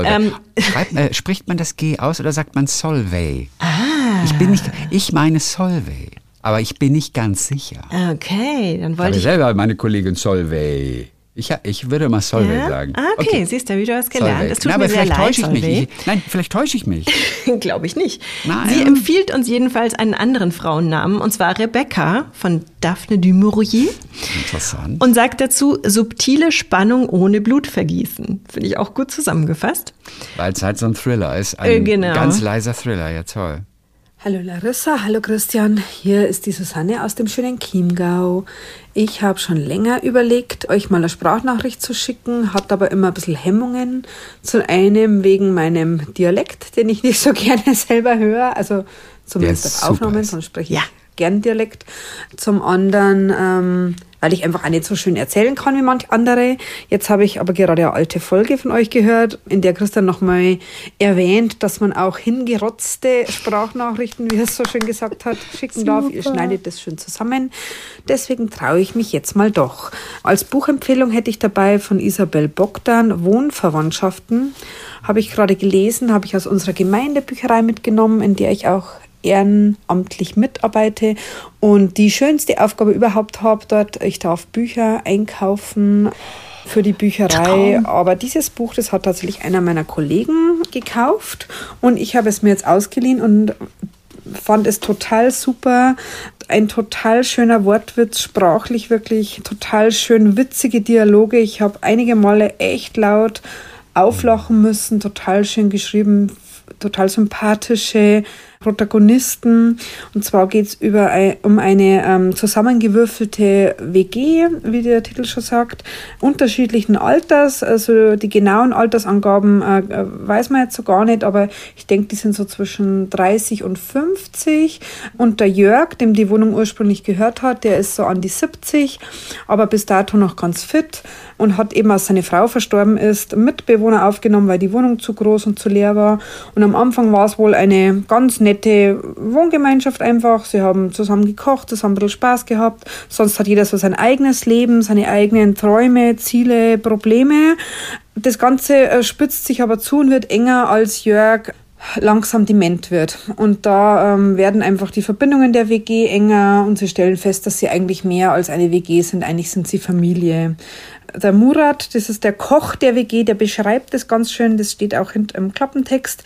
Spricht man das G aus oder sagt man Solveig? Ah. Ich meine Solveig, aber ich bin nicht ganz sicher. Okay, dann Ich wollte habe ich... selber meine Kollegin Solveig. Ich würde mal Solveig sagen. Ah, okay, siehst du, wie du hast gelernt. Solveig. Es tut Na, mir aber sehr vielleicht leid, täusche ich mich. Solveig. Nein, vielleicht täusche ich mich. Glaube ich nicht. Nein. Sie empfiehlt uns jedenfalls einen anderen Frauennamen, und zwar Rebecca von Daphne du Maurier. Interessant. Und sagt dazu, subtile Spannung ohne Blutvergießen. Finde ich auch gut zusammengefasst. Weil es halt so ein Thriller ist. Ein Genau. ganz leiser Thriller, ja toll. Hallo Larissa, hallo Christian, hier ist die Susanne aus dem schönen Chiemgau. Ich habe schon länger überlegt, euch mal eine Sprachnachricht zu schicken, hatte aber immer ein bisschen Hemmungen. Zum einen wegen meinem Dialekt, den ich nicht so gerne selber höre, also zumindest auf Aufnahmen, sonst spreche ich gern Dialekt. Zum anderen, weil ich einfach auch nicht so schön erzählen kann wie manch andere. Jetzt habe ich aber gerade eine alte Folge von euch gehört, in der Christian nochmal erwähnt, dass man auch hingerotzte Sprachnachrichten, wie er es so schön gesagt hat, schicken darf. Ihr schneidet das schön zusammen. Deswegen traue ich mich jetzt mal doch. Als Buchempfehlung hätte ich dabei von Isabel Bogdan, Wohnverwandtschaften. Habe ich gerade gelesen, habe ich aus unserer Gemeindebücherei mitgenommen, in der ich auch ehrenamtlich mitarbeite und die schönste Aufgabe überhaupt habe dort. Ich darf Bücher einkaufen für die Bücherei, aber dieses Buch, das hat tatsächlich einer meiner Kollegen gekauft und ich habe es mir jetzt ausgeliehen und fand es total super. Ein total schöner Wortwitz, sprachlich wirklich total schön witzige Dialoge. Ich habe einige Male echt laut auflachen müssen, total schön geschrieben, total sympathische Protagonisten. Und zwar geht es um eine zusammengewürfelte WG, wie der Titel schon sagt, unterschiedlichen Alters. Also die genauen Altersangaben weiß man jetzt so gar nicht, aber ich denke, die sind so zwischen 30 und 50. Und der Jörg, dem die Wohnung ursprünglich gehört hat, der ist so an die 70, aber bis dato noch ganz fit und hat eben, als seine Frau verstorben ist, Mitbewohner aufgenommen, weil die Wohnung zu groß und zu leer war. Und am Anfang war es wohl eine ganz nette Wohngemeinschaft einfach. Sie haben zusammen gekocht, zusammen ein bisschen Spaß gehabt. Sonst hat jeder so sein eigenes Leben, seine eigenen Träume, Ziele, Probleme. Das Ganze spitzt sich aber zu und wird enger, als Jörg langsam dement wird. Und da werden einfach die Verbindungen der WG enger und sie stellen fest, dass sie eigentlich mehr als eine WG sind. Eigentlich sind sie Familie. Der Murat, das ist der Koch der WG, der beschreibt das ganz schön, das steht auch im Klappentext,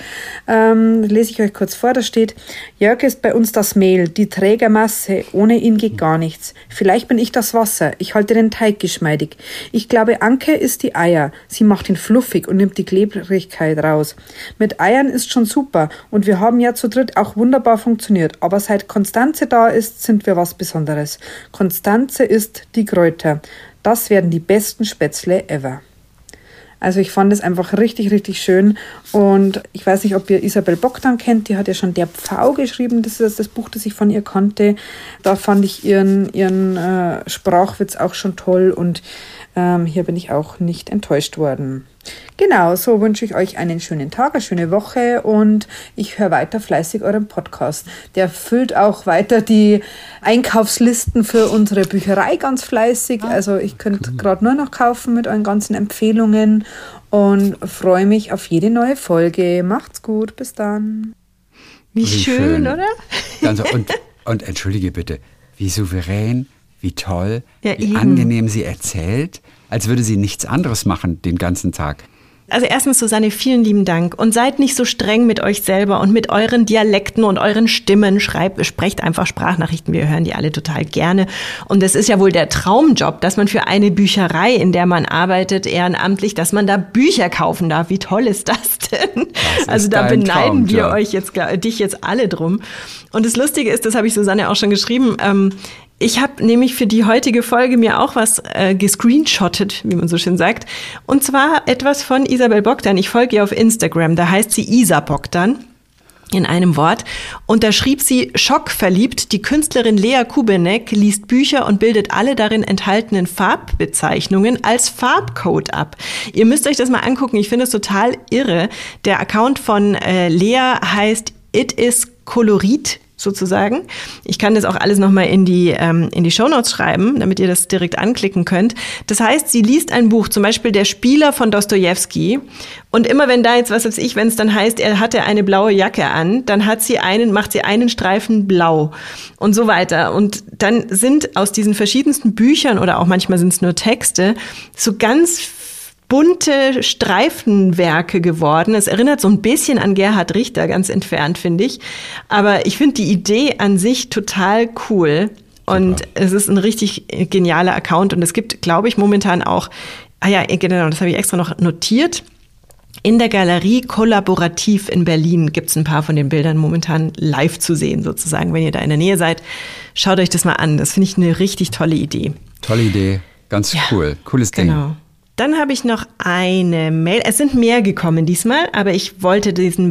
lese ich euch kurz vor, da steht: Jörg ist bei uns das Mehl, die Trägermasse, ohne ihn geht gar nichts. Vielleicht bin ich das Wasser, ich halte den Teig geschmeidig. Ich glaube, Anke ist die Eier, sie macht ihn fluffig und nimmt die Klebrigkeit raus. Mit Eiern ist schon super und wir haben ja zu dritt auch wunderbar funktioniert, aber seit Konstanze da ist, sind wir was Besonderes. Konstanze ist die Kräuter. Das werden die besten Spätzle ever. Also ich fand es einfach richtig, richtig schön. Und ich weiß nicht, ob ihr Isabel Bogdan kennt. Die hat ja schon Der Pfau geschrieben. Das ist das Buch, das ich von ihr kannte. Da fand ich ihren Sprachwitz auch schon toll. Und hier bin ich auch nicht enttäuscht worden. Genau, so wünsche ich euch einen schönen Tag, eine schöne Woche und ich höre weiter fleißig euren Podcast. Der füllt auch weiter die Einkaufslisten für unsere Bücherei ganz fleißig. Also ich könnte gerade nur noch kaufen mit euren ganzen Empfehlungen und freue mich auf jede neue Folge. Macht's gut, bis dann. Wie schön, oder? Also, und entschuldige bitte, wie souverän, wie toll, Ja, wie eben. angenehm sie erzählt, als würde sie nichts anderes machen den ganzen Tag. Also erstens, Susanne, vielen lieben Dank. Und seid nicht so streng mit euch selber und mit euren Dialekten und euren Stimmen. Sprecht einfach Sprachnachrichten. Wir hören die alle total gerne. Und es ist ja wohl der Traumjob, dass man für eine Bücherei, in der man arbeitet, ehrenamtlich, dass man da Bücher kaufen darf. Wie toll ist das denn? Also da dein beneiden wir Traumjob. dich jetzt alle drum. Und das Lustige ist, das habe ich Susanne auch schon geschrieben, ich habe nämlich für die heutige Folge mir auch was gescreenshottet, wie man so schön sagt. Und zwar etwas von Isabel Bogdan. Ich folge ihr auf Instagram, da heißt sie Isa Bogdan. in einem Wort. Und da schrieb sie, schockverliebt, die Künstlerin Lea Kubenek liest Bücher und bildet alle darin enthaltenen Farbbezeichnungen als Farbcode ab. Ihr müsst euch das mal angucken, ich finde es total irre. Der Account von Lea heißt It is Colorit sozusagen. Ich kann das auch alles nochmal in die Shownotes schreiben, damit ihr das direkt anklicken könnt. Das heißt, sie liest ein Buch, zum Beispiel Der Spieler von Dostojewski. Und immer wenn da jetzt, was weiß ich, wenn es dann heißt, er hatte eine blaue Jacke an, dann macht sie einen Streifen blau und so weiter. Und dann sind aus diesen verschiedensten Büchern oder auch manchmal sind es nur Texte, so ganz bunte Streifenwerke geworden. Es erinnert so ein bisschen an Gerhard Richter, ganz entfernt, finde ich. Aber ich finde die Idee an sich total cool. Und es ist ein richtig genialer Account. Und es gibt, glaube ich, momentan auch, genau, das habe ich extra noch notiert. In der Galerie Kollaborativ in Berlin gibt es ein paar von den Bildern momentan live zu sehen, sozusagen. Wenn ihr da in der Nähe seid, schaut euch das mal an. Das finde ich eine richtig tolle Idee. Tolle Idee. Ganz cool. Cooles Ding. Genau. Dann habe ich noch eine Mail. Es sind mehr gekommen diesmal, aber ich wollte die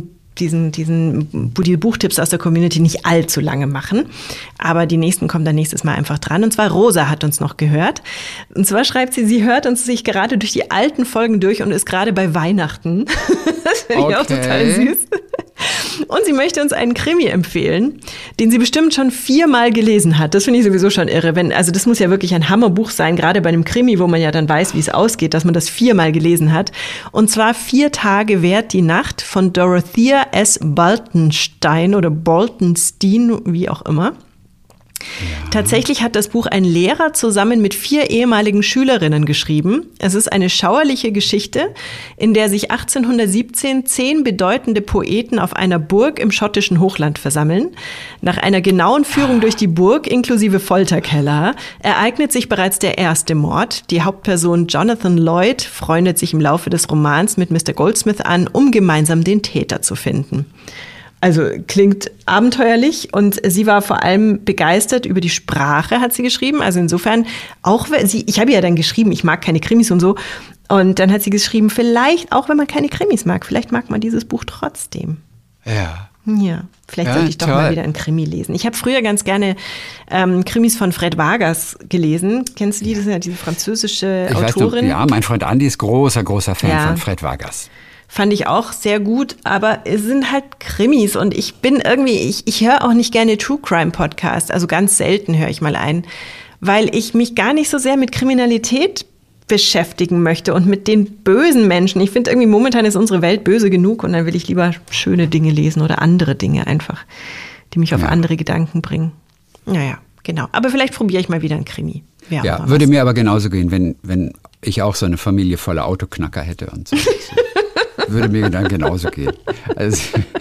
Buchtipps aus der Community nicht allzu lange machen. Aber die nächsten kommen dann nächstes Mal einfach dran. Und zwar Rosa hat uns noch gehört. Und zwar schreibt sie hört uns sich gerade durch die alten Folgen durch und ist gerade bei Weihnachten. Das finde ich auch total süß. Und sie möchte uns einen Krimi empfehlen, den sie bestimmt schon 4-mal gelesen hat. Das finde ich sowieso schon irre. Also das muss ja wirklich ein Hammerbuch sein, gerade bei einem Krimi, wo man ja dann weiß, wie es ausgeht, dass man das 4-mal gelesen hat. Und zwar 4 Tage währt die Nacht von Dorothea S. Baltenstein oder Boltenstein, wie auch immer. Ja. Tatsächlich hat das Buch ein Lehrer zusammen mit 4 ehemaligen Schülerinnen geschrieben. Es ist eine schauerliche Geschichte, in der sich 1817 10 bedeutende Poeten auf einer Burg im schottischen Hochland versammeln. Nach einer genauen Führung durch die Burg inklusive Folterkeller ereignet sich bereits der erste Mord. Die Hauptperson Jonathan Lloyd freundet sich im Laufe des Romans mit Mr. Goldsmith an, um gemeinsam den Täter zu finden. Also klingt abenteuerlich und sie war vor allem begeistert über die Sprache, hat sie geschrieben. Also insofern, ich habe ja dann geschrieben, ich mag keine Krimis und so. Und dann hat sie geschrieben, vielleicht, auch wenn man keine Krimis mag, vielleicht mag man dieses Buch trotzdem. Ja. Ja, vielleicht sollte ich doch mal wieder ein Krimi lesen. Ich habe früher ganz gerne Krimis von Fred Vargas gelesen. Kennst du die? Das ist ja diese französische Autorin. Ja, mein Freund Andi ist großer Fan von Fred Vargas. Fand ich auch sehr gut, aber es sind halt Krimis und ich bin irgendwie, ich höre auch nicht gerne True Crime Podcasts, also ganz selten höre ich mal einen, weil ich mich gar nicht so sehr mit Kriminalität beschäftigen möchte und mit den bösen Menschen. Ich finde irgendwie momentan ist unsere Welt böse genug und dann will ich lieber schöne Dinge lesen oder andere Dinge einfach, die mich auf andere Gedanken bringen. Naja, genau. Aber vielleicht probiere ich mal wieder ein Krimi. Ja, würde mir aber genauso gehen, wenn ich auch so eine Familie voller Autoknacker hätte und so. Würde mir dann genauso gehen. Also,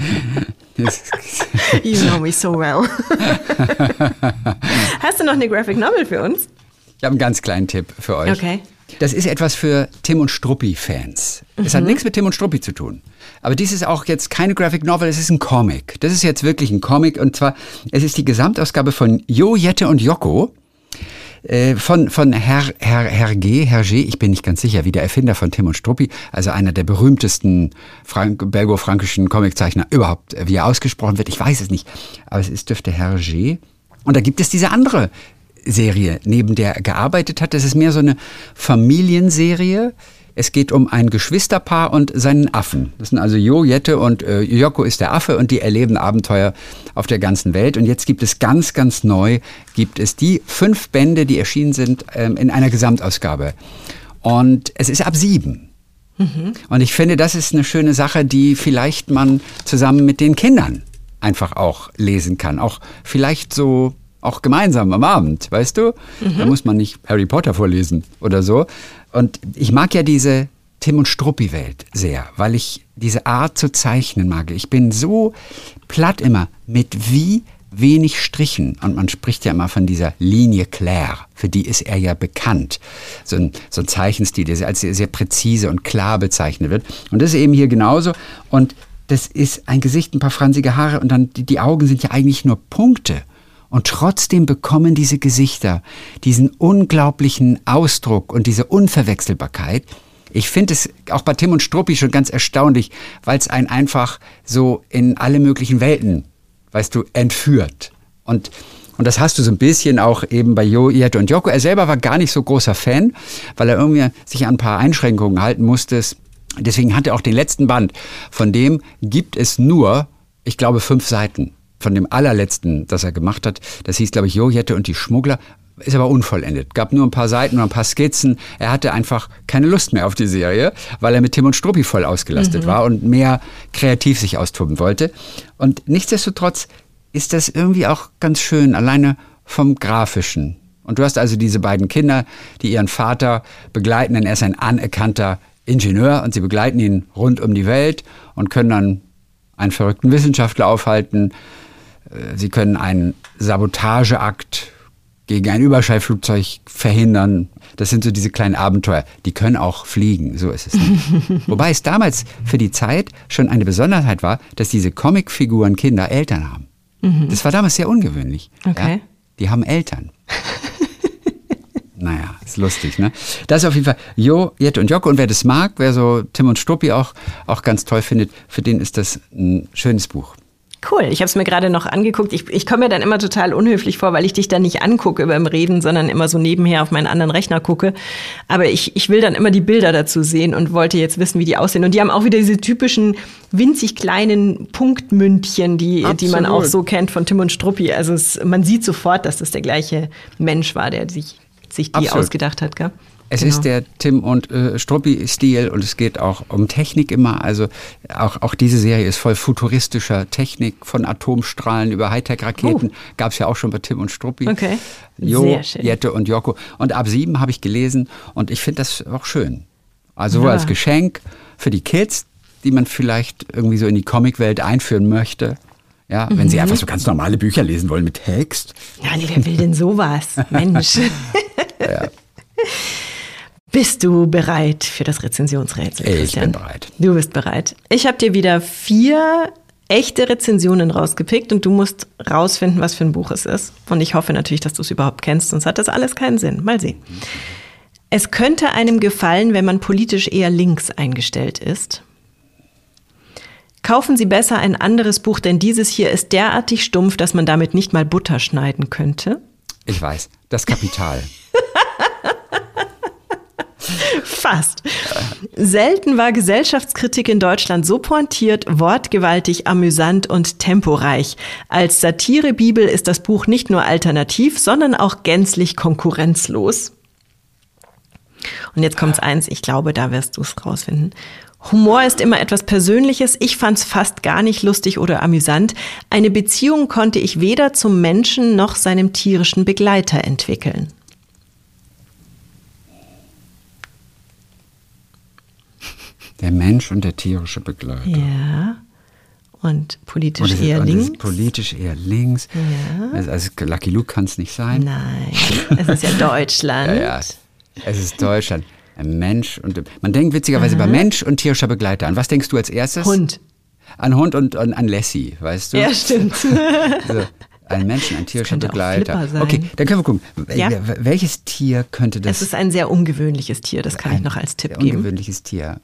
you know me so well. Hast du noch eine Graphic Novel für uns? Ich habe einen ganz kleinen Tipp für euch. Okay. Das ist etwas für Tim und Struppi-Fans. Es hat nichts mit Tim und Struppi zu tun. Aber dies ist auch jetzt keine Graphic Novel, es ist ein Comic. Das ist jetzt wirklich ein Comic und zwar, es ist die Gesamtausgabe von Jo, Jette und Jocko. Von Hergé, ich bin nicht ganz sicher, wie der Erfinder von Tim und Struppi, also einer der berühmtesten belgo-fränkischen Comiczeichner überhaupt, wie er ausgesprochen wird, ich weiß es nicht, aber dürfte Hergé. Und da gibt es diese andere Serie, neben der er gearbeitet hat, das ist mehr so eine Familienserie. Es geht um ein Geschwisterpaar und seinen Affen. Das sind also Jo, Jette und Jocko ist der Affe und die erleben Abenteuer auf der ganzen Welt. Und jetzt gibt es ganz, ganz neu, die 5 Bände, die erschienen sind in einer Gesamtausgabe. Und es ist ab 7. Und ich finde, das ist eine schöne Sache, die vielleicht man zusammen mit den Kindern einfach auch lesen kann. Auch vielleicht so auch gemeinsam am Abend, weißt du? Da muss man nicht Harry Potter vorlesen oder so. Und ich mag ja diese Tim und Struppi-Welt sehr, weil ich diese Art zu zeichnen mag. Ich bin so platt immer mit wie wenig Strichen. Und man spricht ja immer von dieser Linie Claire, für die ist er ja bekannt. So ein Zeichenstil, der als sehr präzise und klar bezeichnet wird. Und das ist eben hier genauso. Und das ist ein Gesicht, ein paar fransige Haare und dann die Augen sind ja eigentlich nur Punkte. Und trotzdem bekommen diese Gesichter diesen unglaublichen Ausdruck und diese Unverwechselbarkeit Ich finde es auch bei Tim und Struppi schon ganz erstaunlich, weil es einen einfach so in alle möglichen Welten, weißt du, entführt. Und das hast du so ein bisschen auch eben bei Jo, Jette und Joko. Er selber war gar nicht so großer Fan, weil er irgendwie sich an ein paar Einschränkungen halten musste. Deswegen hat er auch den letzten Band. Von dem gibt es nur, ich glaube, 5 Seiten. Von dem allerletzten, das er gemacht hat. Das hieß, glaube ich, Jo, Jette und die Schmuggler. Ist aber unvollendet. Gab nur ein paar Seiten, nur ein paar Skizzen. Er hatte einfach keine Lust mehr auf die Serie, weil er mit Tim und Struppi voll ausgelastet war und mehr kreativ sich austoben wollte. Und nichtsdestotrotz ist das irgendwie auch ganz schön, alleine vom Grafischen. Und du hast also diese beiden Kinder, die ihren Vater begleiten, denn er ist ein anerkannter Ingenieur und sie begleiten ihn rund um die Welt und können dann einen verrückten Wissenschaftler aufhalten. Sie können einen Sabotageakt gegen ein Überschallflugzeug verhindern. Das sind so diese kleinen Abenteuer. Die können auch fliegen, so ist es nicht. Wobei es damals für die Zeit schon eine Besonderheit war, dass diese Comicfiguren Kinder Eltern haben. Das war damals sehr ungewöhnlich. Okay. Ja? Die haben Eltern. Naja, ist lustig, ne? Das ist auf jeden Fall Jo, Jette und Joko. Und wer das mag, wer so Tim und Struppi auch ganz toll findet, für den ist das ein schönes Buch. Cool, ich habe es mir gerade noch angeguckt. Ich komme mir dann immer total unhöflich vor, weil ich dich dann nicht angucke beim Reden, sondern immer so nebenher auf meinen anderen Rechner gucke. Aber ich will dann immer die Bilder dazu sehen und wollte jetzt wissen, wie die aussehen. Und die haben auch wieder diese typischen winzig kleinen Punktmündchen, die man auch so kennt von Tim und Struppi. Also man sieht sofort, dass das der gleiche Mensch war, der sich die ausgedacht hat, gell? Es ist der Tim und Struppi-Stil und es geht auch um Technik immer. Also auch diese Serie ist voll futuristischer Technik, von Atomstrahlen über Hightech-Raketen. Gab es ja auch schon bei Tim und Struppi. Okay, Jo, sehr schön. Jette und Joko. Und ab 7 habe ich gelesen und ich finde das auch schön. Also sowohl als Geschenk für die Kids, die man vielleicht irgendwie so in die Comicwelt einführen möchte. Ja, wenn sie einfach so ganz normale Bücher lesen wollen mit Text. Ja, nee, wer will denn sowas? Mensch. Ja. Bist du bereit für das Rezensionsrätsel, Christian? Ich bin bereit. Du bist bereit. Ich habe dir wieder 4 echte Rezensionen rausgepickt und du musst rausfinden, was für ein Buch es ist. Und ich hoffe natürlich, dass du es überhaupt kennst, sonst hat das alles keinen Sinn. Mal sehen. Es könnte einem gefallen, wenn man politisch eher links eingestellt ist. Kaufen Sie besser ein anderes Buch, denn dieses hier ist derartig stumpf, dass man damit nicht mal Butter schneiden könnte. Ich weiß, das Kapital. Fast. Selten war Gesellschaftskritik in Deutschland so pointiert, wortgewaltig, amüsant und temporeich. Als Satirebibel ist das Buch nicht nur alternativ, sondern auch gänzlich konkurrenzlos. Und jetzt kommt's eins, ich glaube, da wirst du es rausfinden. Humor ist immer etwas Persönliches. Ich fand's fast gar nicht lustig oder amüsant. Eine Beziehung konnte ich weder zum Menschen noch seinem tierischen Begleiter entwickeln. Der Mensch und der tierische Begleiter. Ja. Und politisch eher links. Politisch eher links. Ja. Also Lucky Luke kann es nicht sein. Nein, es ist ja Deutschland. Ja, es ist Deutschland. Ein Mensch und man denkt witzigerweise bei Mensch und tierischer Begleiter. An was denkst du als erstes? Hund. An Hund und an Lassie, weißt du? Ja, stimmt. Also, ein Mensch, ein tierischer Begleiter. Sein. Okay, dann können wir gucken. Ja. Welches Tier könnte das? Es ist ein sehr ungewöhnliches Tier, das kann ich noch als Tipp geben. Ungewöhnliches Tier.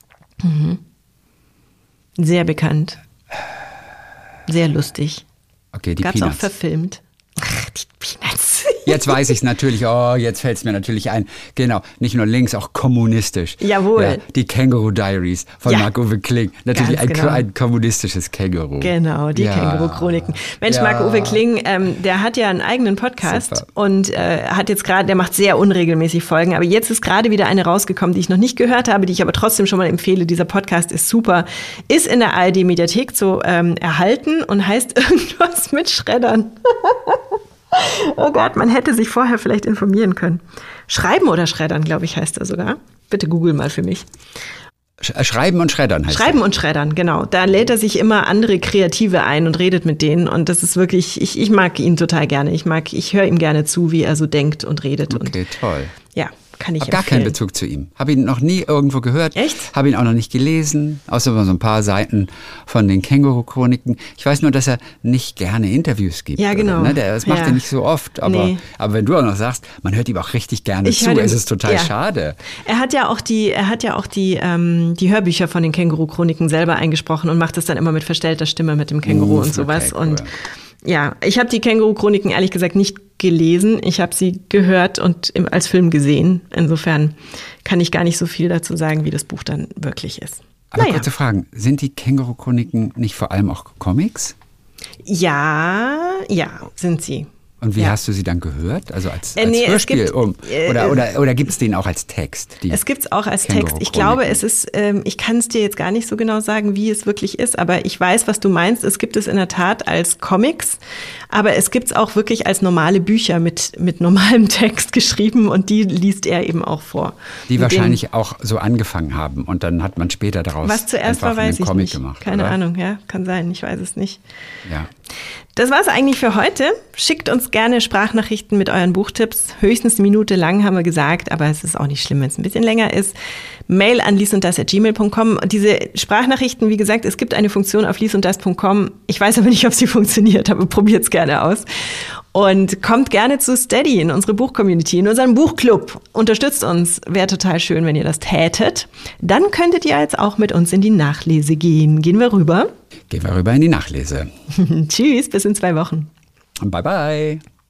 Sehr bekannt. Sehr lustig. Okay, die Gab's Peanuts. auch verfilmt. Ach, die Peanuts. Jetzt weiß ich es natürlich. Oh, jetzt fällt es mir natürlich ein. Genau, nicht nur links, auch kommunistisch. Jawohl. Ja, die Känguru Diaries von Marc-Uwe Kling. Natürlich ein kommunistisches Känguru. Genau, die Känguru-Chroniken. Mensch, Marc-Uwe Kling, der hat ja einen eigenen Podcast. Super. Und hat jetzt gerade, der macht sehr unregelmäßig Folgen, aber jetzt ist gerade wieder eine rausgekommen, die ich noch nicht gehört habe, die ich aber trotzdem schon mal empfehle. Dieser Podcast ist super. Ist in der ARD-Mediathek zu erhalten und heißt irgendwas mit Schreddern. Oh Gott, man hätte sich vorher vielleicht informieren können. Schreiben oder Schreddern, glaube ich, heißt er sogar. Bitte google mal für mich. Schreiben und Schreddern heißt Schreiben und Schreddern, genau. Da lädt er sich immer andere Kreative ein und redet mit denen. Und das ist wirklich, ich mag ihn total gerne. Ich höre ihm gerne zu, wie er so denkt und redet. Okay, toll. Ja, kann ich empfehlen. Habe gar keinen Bezug zu ihm. Habe ihn noch nie irgendwo gehört. Echt? Habe ihn auch noch nicht gelesen, außer so ein paar Seiten von den Känguru-Chroniken. Ich weiß nur, dass er nicht gerne Interviews gibt. Ja, genau. Oder, ne? Das macht er nicht so oft. Aber wenn du auch noch sagst, man hört ihm auch richtig gerne zu. Es ist total schade. Er hat ja auch die Hörbücher von den Känguru-Chroniken selber eingesprochen und macht es dann immer mit verstellter Stimme mit dem Känguru und sowas. Okay, cool. Und ja, ich habe die Känguru-Chroniken ehrlich gesagt nicht gelesen. Ich habe sie gehört und als Film gesehen. Insofern kann ich gar nicht so viel dazu sagen, wie das Buch dann wirklich ist. Aber kurze Fragen, sind die Känguru-Chroniken nicht vor allem auch Comics? Ja, sind sie. Und wie hast du sie dann gehört? Also als Hörspiel? Oder gibt es den auch als Text? Es gibt es auch als Text. Ich glaube, es ist, ich kann es dir jetzt gar nicht so genau sagen, wie es wirklich ist, aber ich weiß, was du meinst. Es gibt es in der Tat als Comics, aber es gibt es auch wirklich als normale Bücher mit normalem Text geschrieben und die liest er eben auch vor. Die wahrscheinlich auch so angefangen haben und dann hat man später daraus was zuerst war, weiß ich Comic nicht. Gemacht. Keine oder? Ahnung, ja, kann sein, ich weiß es nicht. Ja. Das war's eigentlich für heute. Schickt uns gerne Sprachnachrichten mit euren Buchtipps. Höchstens eine Minute lang, haben wir gesagt, aber es ist auch nicht schlimm, wenn es ein bisschen länger ist. Mail an liesunddas@gmail.com. Diese Sprachnachrichten, wie gesagt, es gibt eine Funktion auf liesunddas.com. Ich weiß aber nicht, ob sie funktioniert, aber probiert's gerne aus. Und kommt gerne zu Steady in unsere Buchcommunity, in unseren Buchclub. Unterstützt uns. Wäre total schön, wenn ihr das tätet. Dann könntet ihr jetzt auch mit uns in die Nachlese gehen. Gehen wir rüber? Gehen wir rüber in die Nachlese. Tschüss, bis in 2 Wochen. Bye, bye.